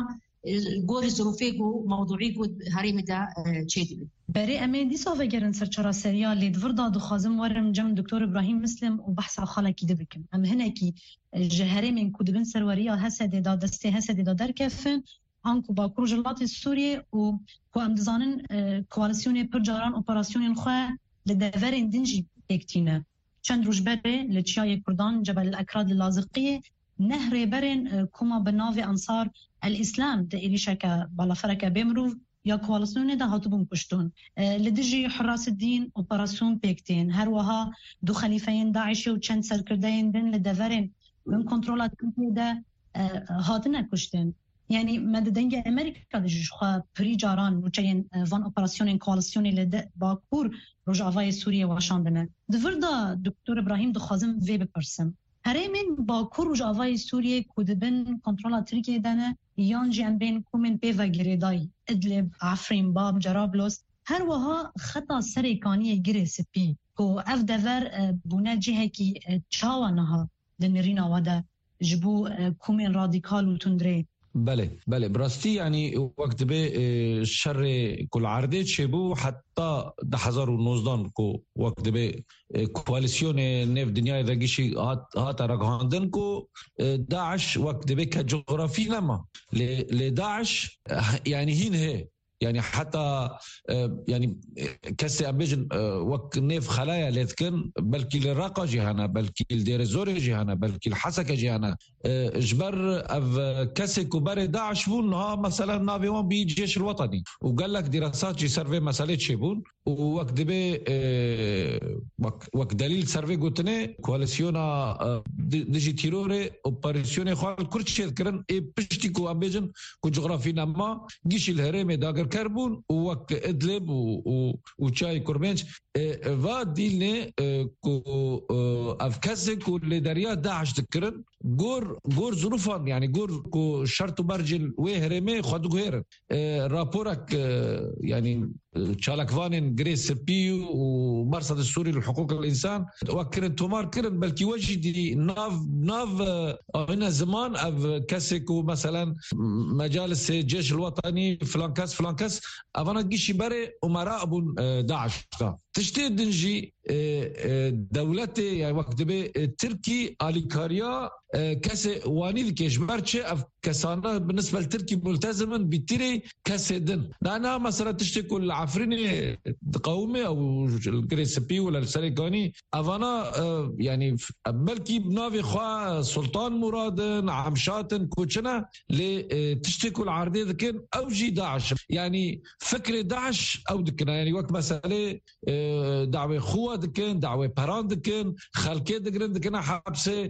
گور ظروفی و موضوعی گو هریم دا چه دی برای امی دی صافه گرن سرچرا سریال لیدور دا دخوازم ورم جم دکتور ابراهیم مسلم و بحث خاله کی ده بکم ام هنه کی جهره من کدبن سروریا حسد دا دسته حسد دا در کفن آنکو با کروجلات سوریه و کو ام دزانن کوالسیون پر جاران اپراسیون خواه لدورین دنجی اکتینه چند روز بره لچیای کردان جبل الاکراد لازقیه نهر برن کما بناو انصار الاسلام ده ایلیشکا بالا فرکا بمرو یا کوالسیون ده هاتبون کشتون لدجی حراس الدین اپراسیون پیکتین هر وها دو خلیفین داعشی و چند سرکردین دن لدورین من کنترولات ده هاتنه کشتن يعني مددنج أمريكا دجوا بري جاران وجين فان أوبراسيون كواليسيون لد باكور رجعوا سوريا واشاندنا دفردا دكتور إبراهيم دخازم في ببرسم هرمين باكور رجعوا سوريا كودبن كنترول تركيا دنا يانجي أم بين كومن بيفا جريداي إدلب عفرين باب جرابلس هر وها خطا سريكانية جريس بي كو أف دفر بنا جهة كي تشاونها لنرينا ودا جبو كومن راديكال وتندري بله بله براستی یعنی وقت به شر کل عرضه چبو حتی ده هزار و نوزدان کو وقت به کوالسیون نف دنیای دگیشی هات رگاندن کو داعش وقت به که جغرافی نما لداعش يعني هين هي يعني حتى يعني كسي أبيجن وك نيف خلايا لذكن بلكي الراقة جهانا بلكي الدير زوري جهانا بلكي الحسكة جهانا جبر أف كسي كبار داعش بون ها مثلا نابيوان بالجيش الوطني وقال لك دراسات جي سيرفي مسألة شبون ووك دبي وك دليل سيرفي قلتني كواليسيونا ديجي تيروري اوبريسيوني خوال كرتش يذكرن اي بشتيكو أبيجن كو جغرافي نما جيش الهرمي داقر كربون ووك إدلب وشاي كوربينش فاديلني كو أفكاسي كو لداريا داعش تذكرن غور غور ظروفان يعني غور كو شرط برجل وهرمي خدو غير رابورك يعني شالكوانين جريس بيو ومرصد السوري لحقوق الإنسان وكرن تومار كرن بلكي وجدي ناف ناف هنا زمان أف كاسيكو مثلا مجالس الجيش الوطني فلانكاس فلانكاس أفانا جيشي بري أمراء أبو داعش تشتي دنجي دولتي يعني وقت بي تركي آليكاريا كاسي واني ذكيش برشي أف كسانا بالنسبة لتركي ملتزما بتري كاسي دن لأنها مثلا تشتكوا العفريني قومي أو الجريسبي ولا السريكاني أفانا يعني بلكي بنافي خوا سلطان مرادن عمشاتن كوتشنا لتشتكوا العرضية ذكين أو جي داعش يعني فكرة داعش أو ذكنا يعني وقت مسألة دعوة خوا ذكين دعوة بران ذكين خلقية ذكين ذكنا حبسة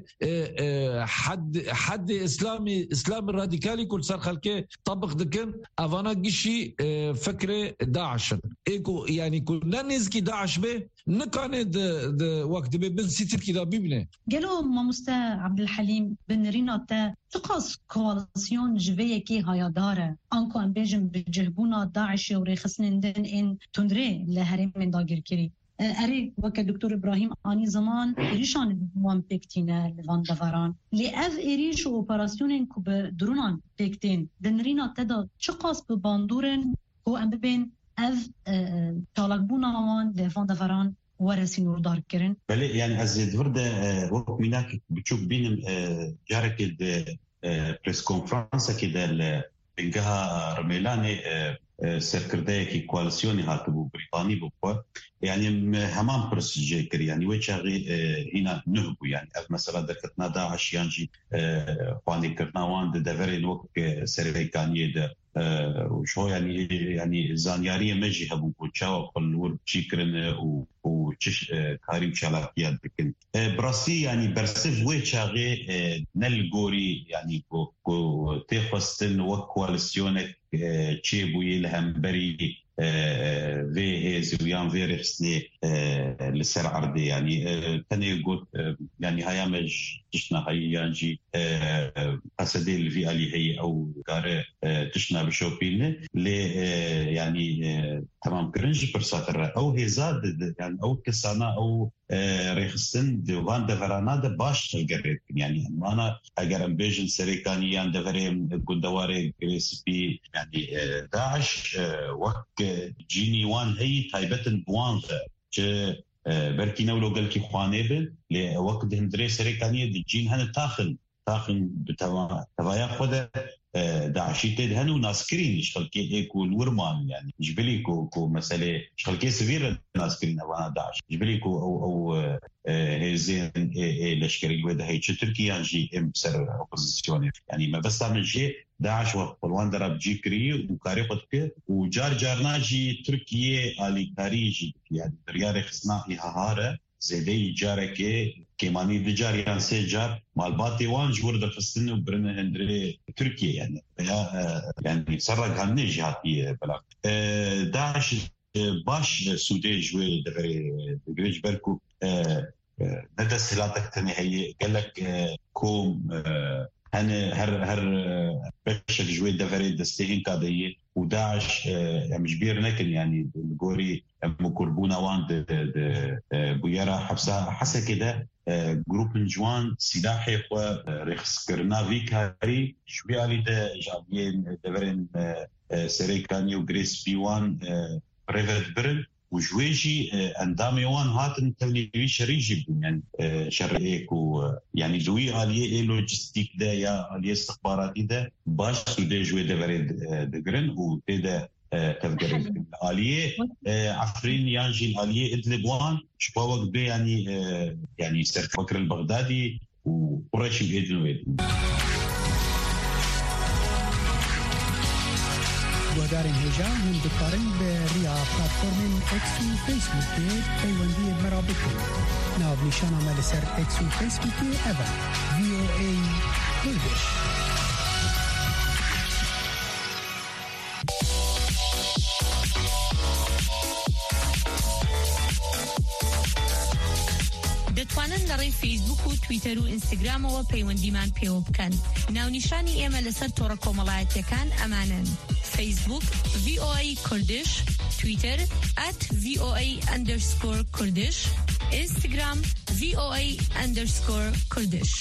حد حد إسلامي إسلام الراديكالي كل صار خلقه طبق ذكن أفانا جيشي فكرة داعش إيكو يعني كنا نزكي داعش به نكان د وقت به بن ستر كده بيبنه قالوا ما مستا عبد الحليم بن رينا تا تقاس كواليسيون جويه كي هيا داره انكو ام بيجم بجهبونا داعش وريخسن دن ان تندري لهرم من داغير كري اري وك دكتور ابراهيم اني زمان ريشان وان بيكتينا لفان دفران لاف اريش اوبراسيون كو بدرونان بيكتين دنرينا تدا تقاس بباندورن هو ام بين اف طالبونا وان لفان دفران ورسي نور دار كرن بله يعني از ورده وقت مناك بتشوف بين جارك بريس كونفرنس كده بنجها رميلاني سركردايه كي كواليسيوني هاتبو بريطاني بو يعني همام برس جيكر يعني وجهي هنا نهبو يعني مثلا دكتنا داعش يعني فاني كرناوان دفرين وقت سريكانيه ده وشو يعني يعني زانياريه مجي هبو كوتشاو قلور تشيكرن وتش كاريم شالاكيات بكن براسي يعني برسف وجهي نلغوري يعني كو تيفستن وكواليسيونك تشيبو يلهم بري في زويان في رخصني لسر عرضي يعني تاني يقول يعني هيا مج تشنا هيا نجي حسدي الفي اللي هي او قاره تشنا بشوبين ل يعني تمام كرنج برساتر او هي زاد يعني او كسانا او ريخستن ديوان دفرانا ده باش تلقريت يعني انا اگر امبيجن سريكاني عند دفريم قدواري جريس بي يعني داعش وقت جيني وان هي تايبتن بوان ج بركي نولو قال كي خوانيبل لوقت هندري سريكانيه دي جين هن تاخن تاخن بتوا توايا خد داعشي تد هنو ناسكرين شغل كي ايكو الورمان يعني جبلي كو كو مساله شغل كي سفير ناسكرين وانا داعش جبلي كو او او هزين لشكري ودا هي تركيا جي ام سر اوبوزيسيون يعني ما بس تعمل شيء داعش وقلوان درب جيكري وكاريقتك وجار جارنا جي تركيا علي كاريجي يعني دريار خصنا هاره زيدي جارك كيماني دجار سي جار مالباتي وان جور دفستن وبرن هندري تركيا يعني يعني سرق هني جهاتي بلا داعش باش سودي جوي دغري دغري بركو ندى سلاتك تاني هي قال لك كوم هن هر هر بشر جوي دفري دستهين كاديه وداعش يعني كبير لكن يعني الجوري مكربونا وان د بويرا حبسه حسا كده جروب الجوان سلاحي ورخص كرنافي كاري شوي علي ده جابين دفرين سريكاني وغريس بيوان بريفت برن وجويجي اندامي وان هاتن تولي شريجي يعني شريك يعني دوي عليه لوجيستيك ده يا عليه استخباراتي ده باش دي جوي دفريد دغرن وتدا تفكر عليه عفرين يانجي عليه ادلب وان شباب بي يعني يعني سر بكر البغدادي وقريش باذن گۆدارên هێژان هەم دikarin bi riya platformên X û Facebookê peywendiyê me ra bikin. Navnîşana me li ser X û Facebookê ev e V O A Kurdish. دەتوانن لەڕێی فیسبوک و تویتەر و ئینستاگرامەوە پەیوەندیمان پێوە بکەن. ناونیشانی ئێمە لەسەر تۆڕە کۆمەڵایەتیەکان ئەمانن: فیسبوک V O A Kurdish، تویتر at V O A underscore Kurdish، اینستاگرام V O A underscore Kurdish.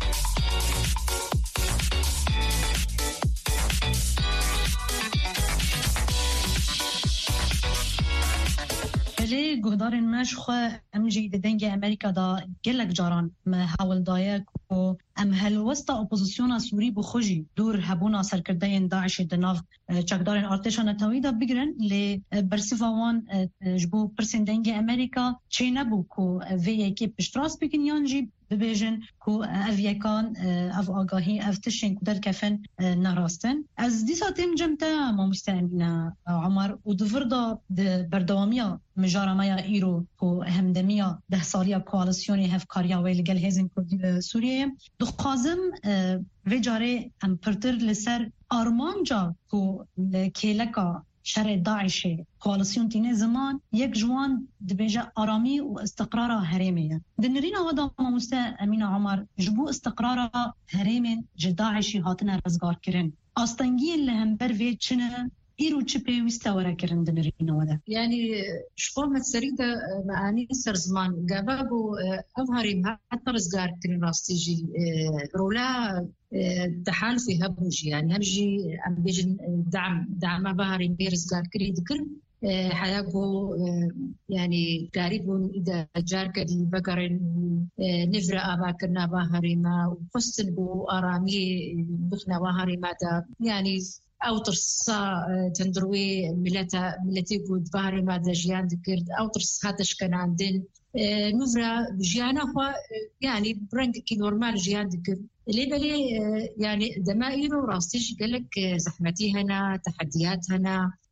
لي گهدارن مش خو ام جي دنگ امریکا دا گلک جاران ما حول دایک و ام هل وسط اپوزیسیون سوری بخوجی دور هبونا سرکردین داعش دناف چکدارن ارتش نتوی دا بگرن لی برسیفوان جبو پرسن دنگ امریکا چه نبو کو وی کی پشتراس بکن یانجی ببیجن کو اویکان اف آگاهی اف تشین کدر کفن نراستن از دیسا تیم جمتا ما مستعملنا عمر و دفردا بردوامیا مجارمایا ایرو کو همدمیا ده سالیا کوالسیونی هفکاریا ویل گل هزن کردی سوریه دخوازم و جاره ام پرتر لسر آرمانجا کو کلکا شر داعش کوالسیون تینه زمان یک جوان دبیجه آرامی و استقرار هرمیه دنرین آودا ماموسته امین عمر جبو استقرار هرمین جداعشی هاتنه رزگار کرن آستنگی لهم بر وی چنه ایرو چه پیوسته ورا کرن دنرین آودا يعني شقوم متسريدة معاني سر زمان قابابو أظهري حتى رزقار كرين راستيجي رولا تحالف هبوجي يعني همجي عم بيجن دعم دعم بهاري بيرزقار كرين ذكر حياكو يعني قريبون إذا جار كدي بقرن نفر آبا كرنا بهاري ما وقصن بو آرامي بخنا بهاري ما دا يعني أو ترصا تندروي ملتا ملتي قد بهاري ما دا جيان ذكرت أو ترص هاتش كان عندن نفرة جيانا هو يعني برنك كي نورمال جيان ذكر اللي بلي يعني دمائر راستيش قالك زحمتي هنا تحديات هنا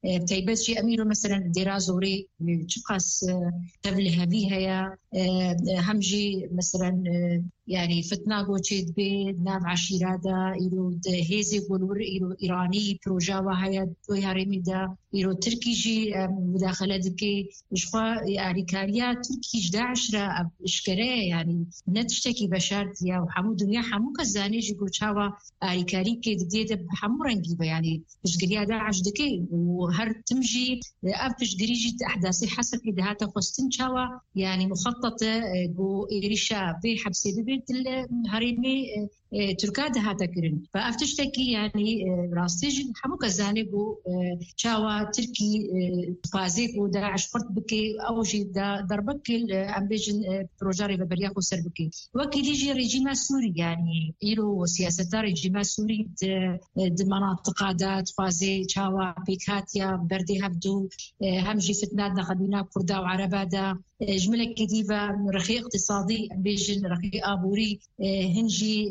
تيبتشي أميرو مثلا درازوري تشخص تبلها بيها يا همجي مثلا يعني فتنا قوتشيد بي نام عشيرادا إيرو هيزي قولور إيرو إيراني بروجاوا هيا ويهاريمي دا إيرو تركيجي مداخلة دكي إشخوا يعني كاريا تركيج داعش را إشكري يعني نتشتكي بشارت يا وحمود ويا حمو كزاني جيقو تشاوا أريكاري كي ديت بحمو رنجيبا يعني إشكريا داعش دكي وهر تمجي أفش قريجي أحداثي حسب إذا هاتا خستن تشاوا يعني مخططة جو إيريشا في حبسي ببيت الهريمي تركاد هاتا كرن فأفتشتكي يعني راستيج حمو كزاني جو تشاوا تركي فازيك وداعش فرط بكي أو جي ضربك أمبيجن بروجاري ببرياخو سربكي وكي يجي ريجيما سوري يعني إيرو سياسة ريجيما سوري د مناطق عادات فازي تشاوا بيكاتيا بردي هبدو همجي فتنادنا خدينا كردا وعربادا جملة كتيبة رخي اقتصادي أمبيجن رخي آبوري هنجي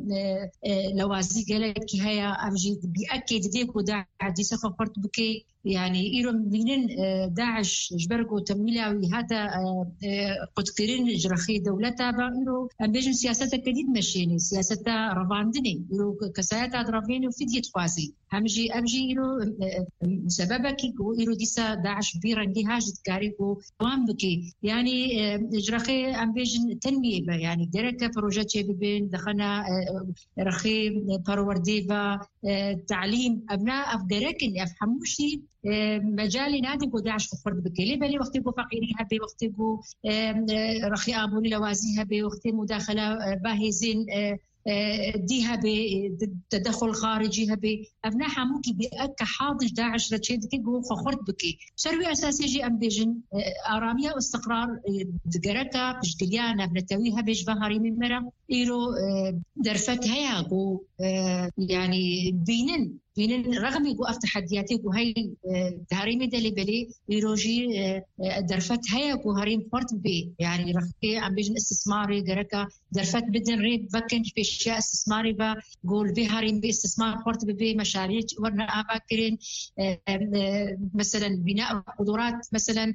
لوازي قالك هيا أمجي بيأكد ديكو دا عدي سفا فرط بكي يعني إيرو منين داعش جبرقو تمويلاوي هذا قد كرين جرخي دولتا بإيرو أمبيجن سياسة كديد مشيني سياسة رفاندني إيرو كسايات رافيني وفيدية فازي همجي أمجي إيرو سببك إيرو ديسا داعش بيرنجي هاجد كاريكو وام بكي يعني جرخي أمبيجن تنمية يعني دركة بروجات بين دخلنا رخي بارورديفا تعليم أبناء أفدركن أفهموشي مجالي نادي قو داعش فرد بكلي بلي وقتي قو فقيريها بي وقتي قو رخي آبوني لوازيها بي وقتي مداخلة باهزين ديها بتدخل خارجي هبي أبناء حموكي بأك حاضر داعش رتشيد كي جو خخرت بكي سروي أساسي جي أم بيجن آرامية واستقرار دقركة بجدليانا بنتويها بيج بهاري من مرة إيرو درفت هيا جو يعني بينن بين رغم يقو أفتح تحدياتي يقو هاي هاريمي دالي بلي يروجي درفت هاي يقو هاريم فرط بي يعني رخي عم بيجن استثماري قركا درفت بدن ريب بكن في اشياء استثماري با قول بي هاريم بي استثمار فرط بي مشاريع ورنا أباكرين مثلا بناء قدرات مثلا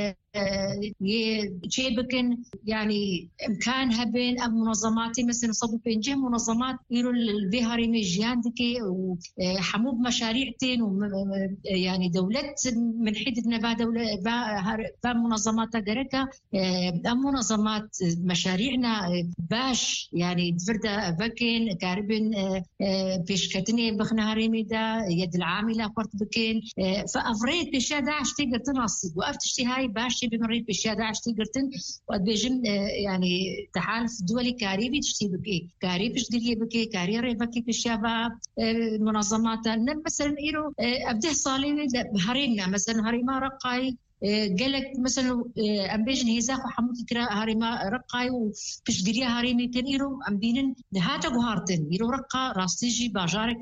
شيء بكن يعني إمكانها بين منظماتي مثلا صبوا بين جه منظمات يرو البيهاري ميجيان دكي وحموب مشاريعتين يعني دولة من حدة نبا دولة با منظمات دركة منظمات مشاريعنا باش يعني دفردا بكن كاربن بيشكتني بخنا هاريمي دا يد العاملة فرط بكن فأفريد بشيء دا عشتي قرتن راسي وأفتشتي هاي باش بمريت بشيء دا عشتي قرتن وأتبجن يعني تحالف دولي كاريبي تشتي بكي كاريبش دلية بكي كاريري بكي بشيء با منظمات مثلا إيرو أبده صالي هاريمنا مثلا هاريما رقاي قالك مثلا أمبيجن هيزاخ وحمود كرا هاريما رقاي وبشجريا هاريمي تنيرو أمبينن هاتا جوهارتن يرو رقا راستيجي باجارك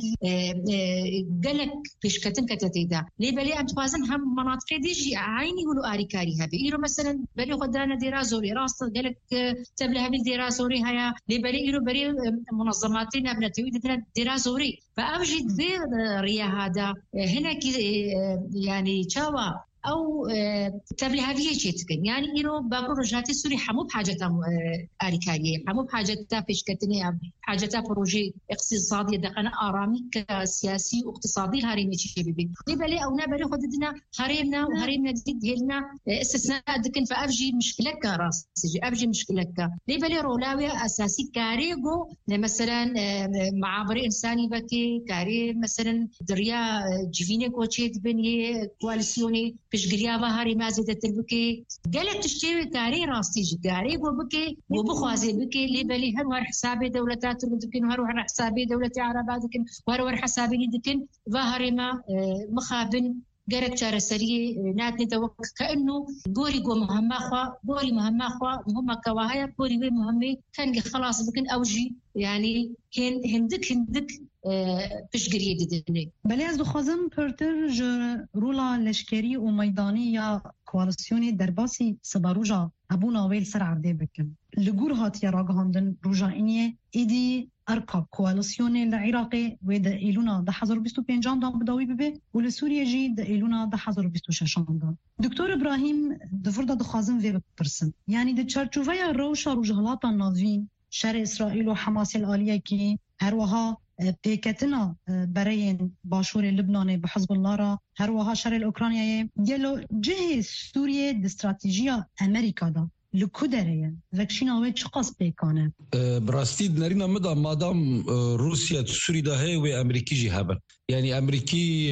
قالك بشكتن كتتيدا ليه بلي أنت فازن هم مناطق ديجي عيني يقولوا أريكاري هبي يرو مثلا بلي قدانا ديرازوري راست قالك تبلها بالديرازوري هيا ليه بلي يرو بلي منظماتنا ابنتي ديرازوري فأوجد بريا هذا هنا يعني شوا أو تبلي هذه شيء تكن يعني إيرو باقو رجعت السوري حمو بحاجتها أريكارية حمو بحاجتها فيشكتني حاجتها بروجي اقتصادي دقنا آرامي كسياسي واقتصادي هاريمي شيء بيبي لبلي أو نبلي خدنا هاريمنا وهاريمنا جديد هلنا استثناء دكن فأفجي مشكلك راس أفجي مشكلك لبلي رولاوي أساسي كاريجو مثلا معابر إنساني بكي كاري مثلا دريا جفيني كوتشيت بني كواليسيوني بشجريا بهاري ما زادت البكي قالت تشتري كاري راستيجي كاري وبكي وبخوازي بكي اللي بالي هر ور حسابي دولتات دكن هر ور حسابي دولتي عربات دكن هر ور حسابي دكن بهاري ما مخابن قالت شارع سري ناتني توقع كأنه قولي قو مهمة خوا قولي مهمة خوا مهمة كواهية قولي وين مهمة كان خلاص بكن أوجي يعني هن هندك هندك بشجري ددني بله از دخوازم پرتر ج رولا لشکری و میدانی یا کوالسیونی درباسی سباروجا ابو ناویل سر عرده بکن لگور هات یا راگهاندن روجا اینیه ایدی أركب كواليسيون العراقي ودا إيلونا ده حزر بيستو بينجان دام بداوي ببي ولسوريا جي ده إيلونا ده حزر بيستو شاشان دام. دكتور إبراهيم دفردا دخازم في بترسم يعني ده تشارچوفيا روشا رجهلاتا ناظرين شر إسرائيل وحماس الآلية كي هروها بيكتنا برين باشور لبنان بحزب الله را هروها شر الأوكرانيا يلو جهة سوريا دي استراتيجية أمريكا دا لكودريا فاكشينا وين شقص بيكانه براستي نرينا مدى مادام روسيا سوري ده هي وامريكي جي هبل يعني امريكي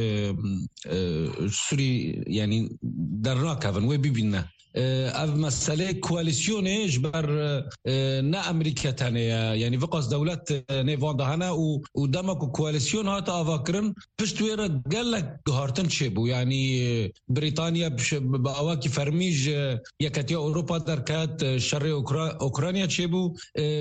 سوري يعني دراك هبل وي بيبينا اف مساله كواليسيون جبر نا امريكا تانية يعني فقص دولات نيفان دهنا ودمك كواليسيون هاتا افاكرن بشتوير قال لك هارتن شيبو يعني بريطانيا باواكي فرميج يكاتيا اوروبا دركات شرق اوكرانيا شيبو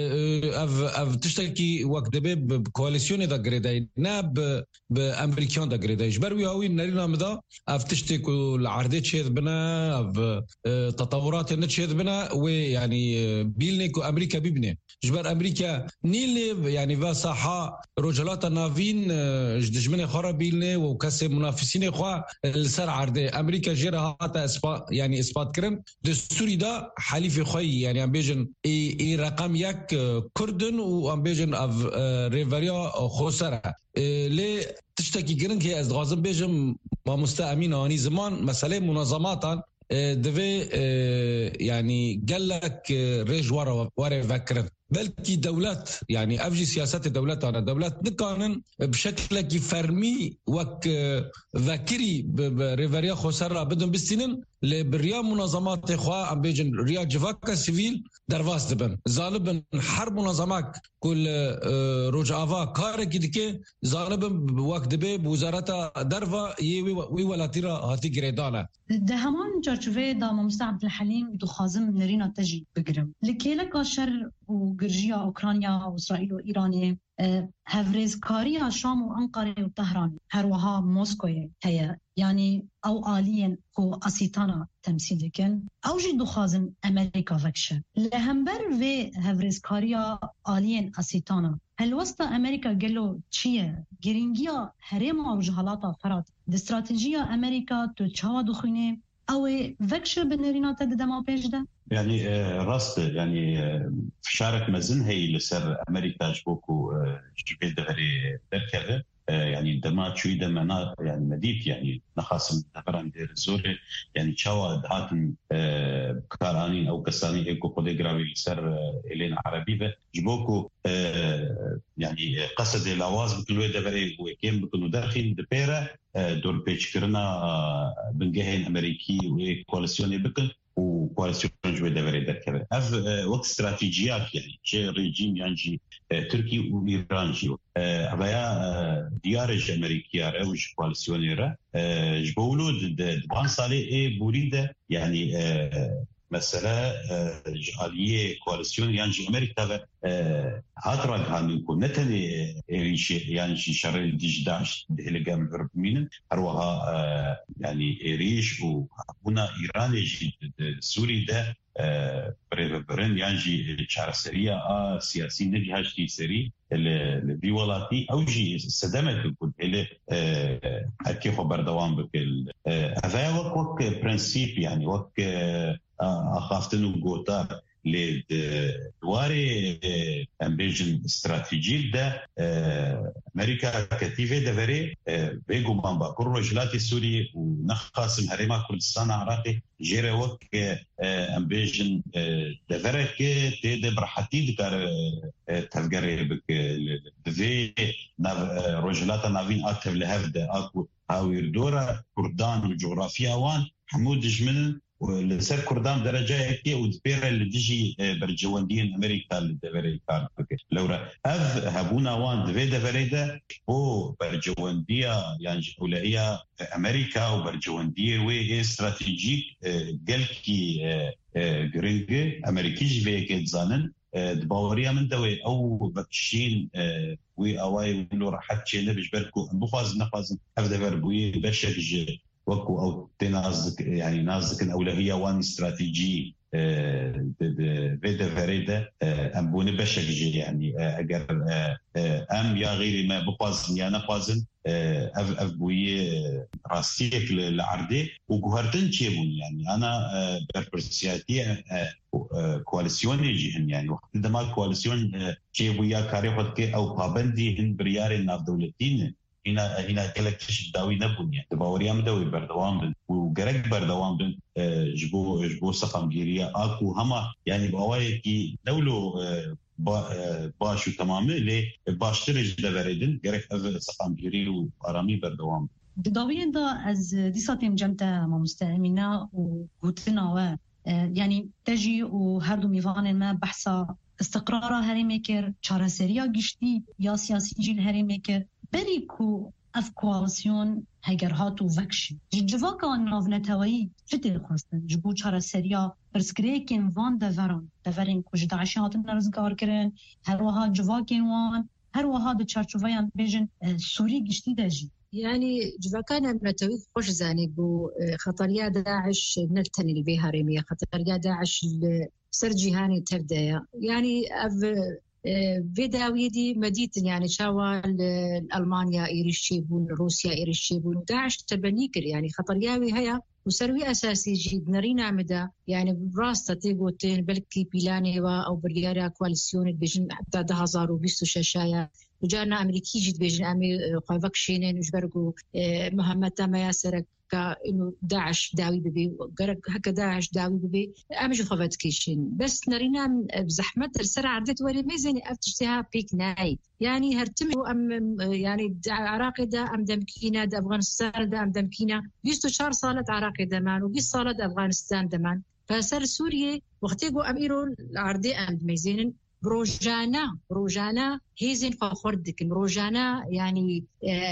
اف اف تشتكي وقت دبي كواليسيون دا غريداي ناب بامريكان دا غريداي جبر وياوي نرينا مدا اف تشتكو العرضه تشيذ بنا اف تطورات النتشيذ بنا ويعني بيلنك وامريكا بيبني جبر امريكا نيل يعني فصحة رجلات النافين جدجمن خرابيلني وكسب منافسين خوا السر عرضه امريكا جيرها حتى اسبا يعني اثبات كرن دستوري دا حليف خوي يعني ام بيجن اي, اي رقم يك كردن وام بيجن اف ريفاريا خسره لي تشتكي كرن هي از غازم بيجم ما مستأمين اني زمان مساله منظمات دفي يعني قال لك ريج ورا ورا فكر بلكي دولات يعني افجي سياسات الدولات انا دولات نقانن بشكل يفرمي وك ذاكري بريفاريا خسرة بدون بالسنين لبريا منظمات اخوا ام بيجن ريا جفاكا سيفيل درواز دبن ظالبن حرب منظمات كل روجافا كار كيدكي ظالبن وقت دبي بوزارة درفا وي ولاتيرا هاتي جريدانا دهمان جارچوفي دا مستعد الحليم دو خازم نرينا تجي بقرم لكيلك شر وجرجيا اوكرانيا واسرائيل وايران هفريز كاريا شام وانقره وطهران هروها موسكو هي يعني او آليا كو اسيتانا تمثيل كن او جي دو خازن امريكا فكشن لهمبر في هفريز كاريا آليا اسيتانا هل وسط امريكا قالوا تشيه جرينجيا هريما وجهالاتا فرات دي استراتيجيه امريكا تشاوا دخينه او فكش بنرينا تدما بيج ده يعني راست يعني فشارك مزن هي لسر امريكا جبوكو جبي دغري دركه يعني دما شوي دما يعني مديت يعني نخاصم دبران دير زوري يعني تشاوا دهاتن كارانين او كساني ايكو قدي غراوي لسر الين عربي جبوكو يعني قصد لواز بكلو دغري وكيم بكلو داخل دبيره دور بيتش كرنا بنجهين امريكي وكواليسيون بكل وكواليسيون جوي دغري دركه اف وقت استراتيجيات يعني شيء ريجيم يعني تركي وايران جيو ابايا ديارج امريكيه روج كواليسيونيرا جبولود دبان صالي اي بوريده يعني مساله جاليه كواليسيون يعني امريكا هاترا هانكو نتني يعني شر ديجداش اللي قام بربمين اروها يعني ريش وهنا ايران جي سوري ده برين يعني شارسريا اه سياسي نجي هاشتي سري اللي ولاتي او جي صدمت الكل اللي حكي خبر دوام بكل هذا وقت برنسيب يعني وقت اخافتنو غوتا لدواري امبيجن استراتيجي ده امريكا كتيفه دفري بيجو بامبا كل رجلات السوري ونخاصم هريما كردستان عراقي جيري وك امبيجن دفرك تيد برحتي دكار تفجري بك دفي رجلات نافين اكتب لهفده اكو هاوير دورا كردان وجغرافيا وان حمود جمل ولسر كردان درجة هكي ودبيرة اللي تجي برجواندين أمريكا اللي دبري كار لورا هذ هبونا وان دبي دبري ده هو برجواندية يعني أولئية أمريكا وبرجواندية وهي استراتيجيك قلكي جرينج أمريكي جبه كيتزانن دباوريا من دوي أو بكشين وي أواي ولو راحت شيء نبش بركو بخاز نخاز أبدا بربوي بشك وكو او تنازك يعني نازك الاولويه وان استراتيجي فيدا فريدة أم بوني بشك جي يعني أجر أم يا غيري ما بقازن يا نقازن أف أف بوي راستيك العردة وجهرتن شيبون يعني أنا بربرسياتي كواليسيون يجيهن يعني وقت عندما كواليسيون شيبويا كاري خدك أو قابندي هن بريار الناف دولتين هنا هنا كلكش داوي نبني تباوريا مدوي بردوام وجرك بردوام بن جبو جبو سقم جيريا اكو هما يعني بواي كي دولو باشو تماما لي باشترج دبردن جرك سقم جيري وارامي بردوام داوي دا از ديساتيم جمتا مستعملنا وقلتنا و يعني تجي وهردو ميفان ما بحثا استقرار هري ميكر چارەسەریya گشتی یا سیاسی جیل هري ميكر بريكو اف كواليسيون هاجر هاتو وكشي جواكا نافنتوي فتر خواستن جبو چارەسەریya برسكريكين وان دفران دفرين كوش داعشي هاتن رزگار کرن هر وها جواكين وان هر وها د چارچوبيان بيجن سوري گشتي دجي يعني جواكا نافنتوي خوش زاني بو خطريا داعش نلتني البيهاريمية خطريا داعش سر جهاني تردايا يعني اف فيداوي دي مديتن يعني شاوال ألمانيا إيرشيبون روسيا إيرشيبون داعش تبنيكر يعني خطرياوي هيا وسروي أساسي جيد نرينا مدى يعني براستا تيغوتين بلكي بيلاني أو برياريا كواليسيون بيجن حتى ده هزار وبيستو شاشايا وجانا أمريكي جيد بيجن أمي قايفكشينين وجبرقو مهمتا ما ياسرك إنه داعش داوي ببي هكا داعش داوي ببي أمج خفت كيشين بس نرينا بزحمة السرعة عدت ولي ميزاني أفتشتها بيك ناي يعني هرتمي أم يعني عراقي دا أم دمكينا دا أفغانستان دا أم دمكينا بيستو شهر صالة عراقي دمان وبيست صالة أفغانستان دمان فسر سوريا وقتيقو أميرو العردي أم ميزانين روجانا روجانا هيزن فخوردك روجانا يعني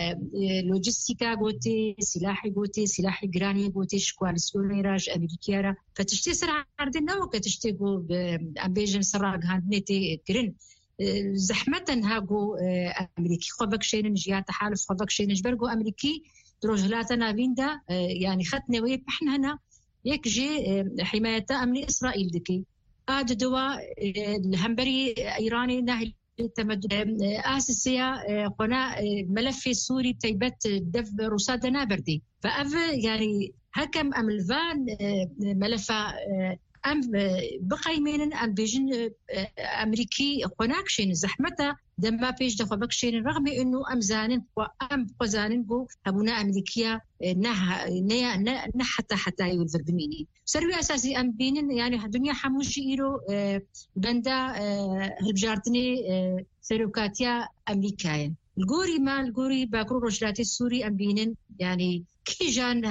لوجستيكا قوتي سلاحي قوتي سلاحي جراني قوتي شكوالسيوني راج أمريكيارا فتشتي سرعة عردنا وكتشتي قو أمبيجن سراغ هاندنتي كرن زحمة هاقو أمريكي خوبك شينن جيات تحالف خوبك شينن جبرقو أمريكي دروجلاتنا بيندا يعني خطنا ويب احنا هنا يك جي حماية أمن إسرائيل دكي آد دوا الهمبري إيراني ناهي تمد آسسية قناة ملف سوري تيبت دف روساد نابردي فأف يعني هكم أملفان ملفا أم بقيمين أم بيجن أمريكي قناكشين زحمته دما بيج دخل بكشين رغم إنه أم زانن وأم قزانن بو أبونا أمريكية نه نه نه حتى حتى يولفر بميني سروي أساسي أم بينن يعني الدنيا حموش إيرو بندا هالبجارتني سيروكاتيا أمريكاين الجوري ما الجوري باكرو رجلاتي السوري أم بينن يعني كي جان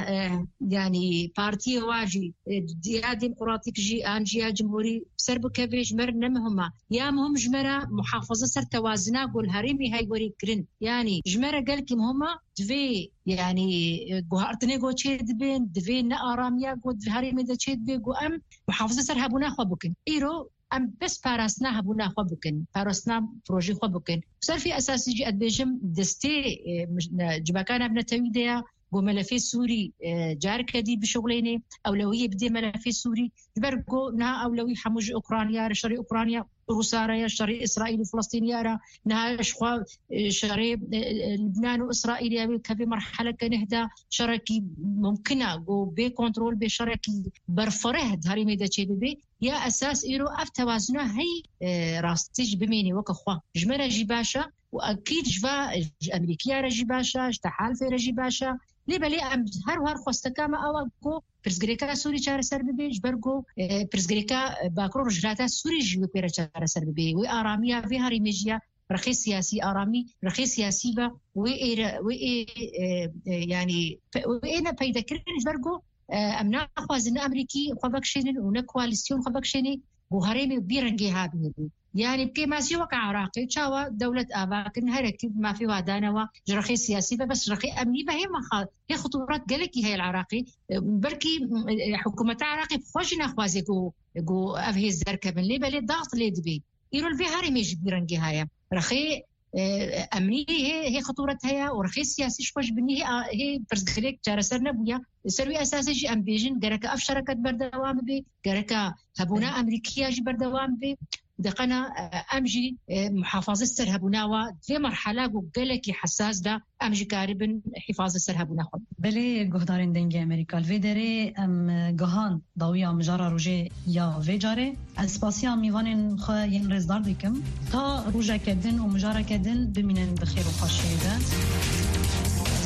يعني بارتي واجي ديا ديمقراطيك جي انجيا جمهوري سرب كبيج مر نمهما يا مهم جمره محافظه سر توازنا قول هريمي هاي وري كرين يعني جمره قال كم هما دفي يعني غارتني غو تشيد بين دفي ناراميا غو هريمي دا تشيد بي غو ام محافظه سر هبونا خبكن ايرو ام بس باراسنا هبونا خبكن باراسنا بروجي خبكن صار في اساسي جي ادبيجم دستي جباكان ابن تويديا وملفي سوري جار كدي بشغليني أولوية بدي ملفي سوري برجو نها أولوية حموج أوكرانيا شري أوكرانيا روساريا شري إسرائيل وفلسطينيا نها شخوا شري لبنان وإسرائيل كبي مرحلة كنهدا شركي ممكنة جو بي كنترول بشركي برفرهد هاري ميدا تشيبي بي يا أساس إيرو أفتوازنا هي راستيج بميني وكخوا جمرة جباشة وأكيد جوا أمريكية رجي باشا تحالف رجي باشا لبلي أم هر هر خستكام أوقو برزغريكا سوري چار سر ببي جبرگو برزغريكا باكرو رجلاتا سوري جيو بيرا چار سر ببي و آراميا في هاري ميجيا رخي سياسي آرامي رخي سياسي با و و يعني وإنا بيدا كرين جبرگو أمنا خوازن أمريكي خوبكشينين ونكواليسيون خوبكشيني وهريمي بيرنجي هابي يعني بكيماسي وقع عراقي تشاوى دولة آباكن هركب ما في وادانا وجرخي سياسي بس رخي أمني بهي ما هي خطورات قالكي هي العراقي بركي حكومة العراقي بخوشنا خوازي جو جو أفهي الزركب اللي بلي ضغط لي دبي يرو البيهاري ميجي بيرنجي هايا رخي امنيه هي خطورتها ورخيص سياسي شوش بني هي برزدريك جارسر نبويا سروي اساسي جي ام بيجن جرك اف شركه بردوام بي جرك هبونا امريكيه جي بردوام بي دقنا امجي محافظه سرهبوناوا في مرحله قلك حساس دا امجي قاربن حفاظ سرهبونا خود بلي جهدارين دنجي امريكا الفيدري ام جهان ضويا مجرى روجي يا فيجاري اسباسيا ميوانن خ ين رزدار ديكم تا روجا كدن ومجرى كدن بمنن بخير وخشيده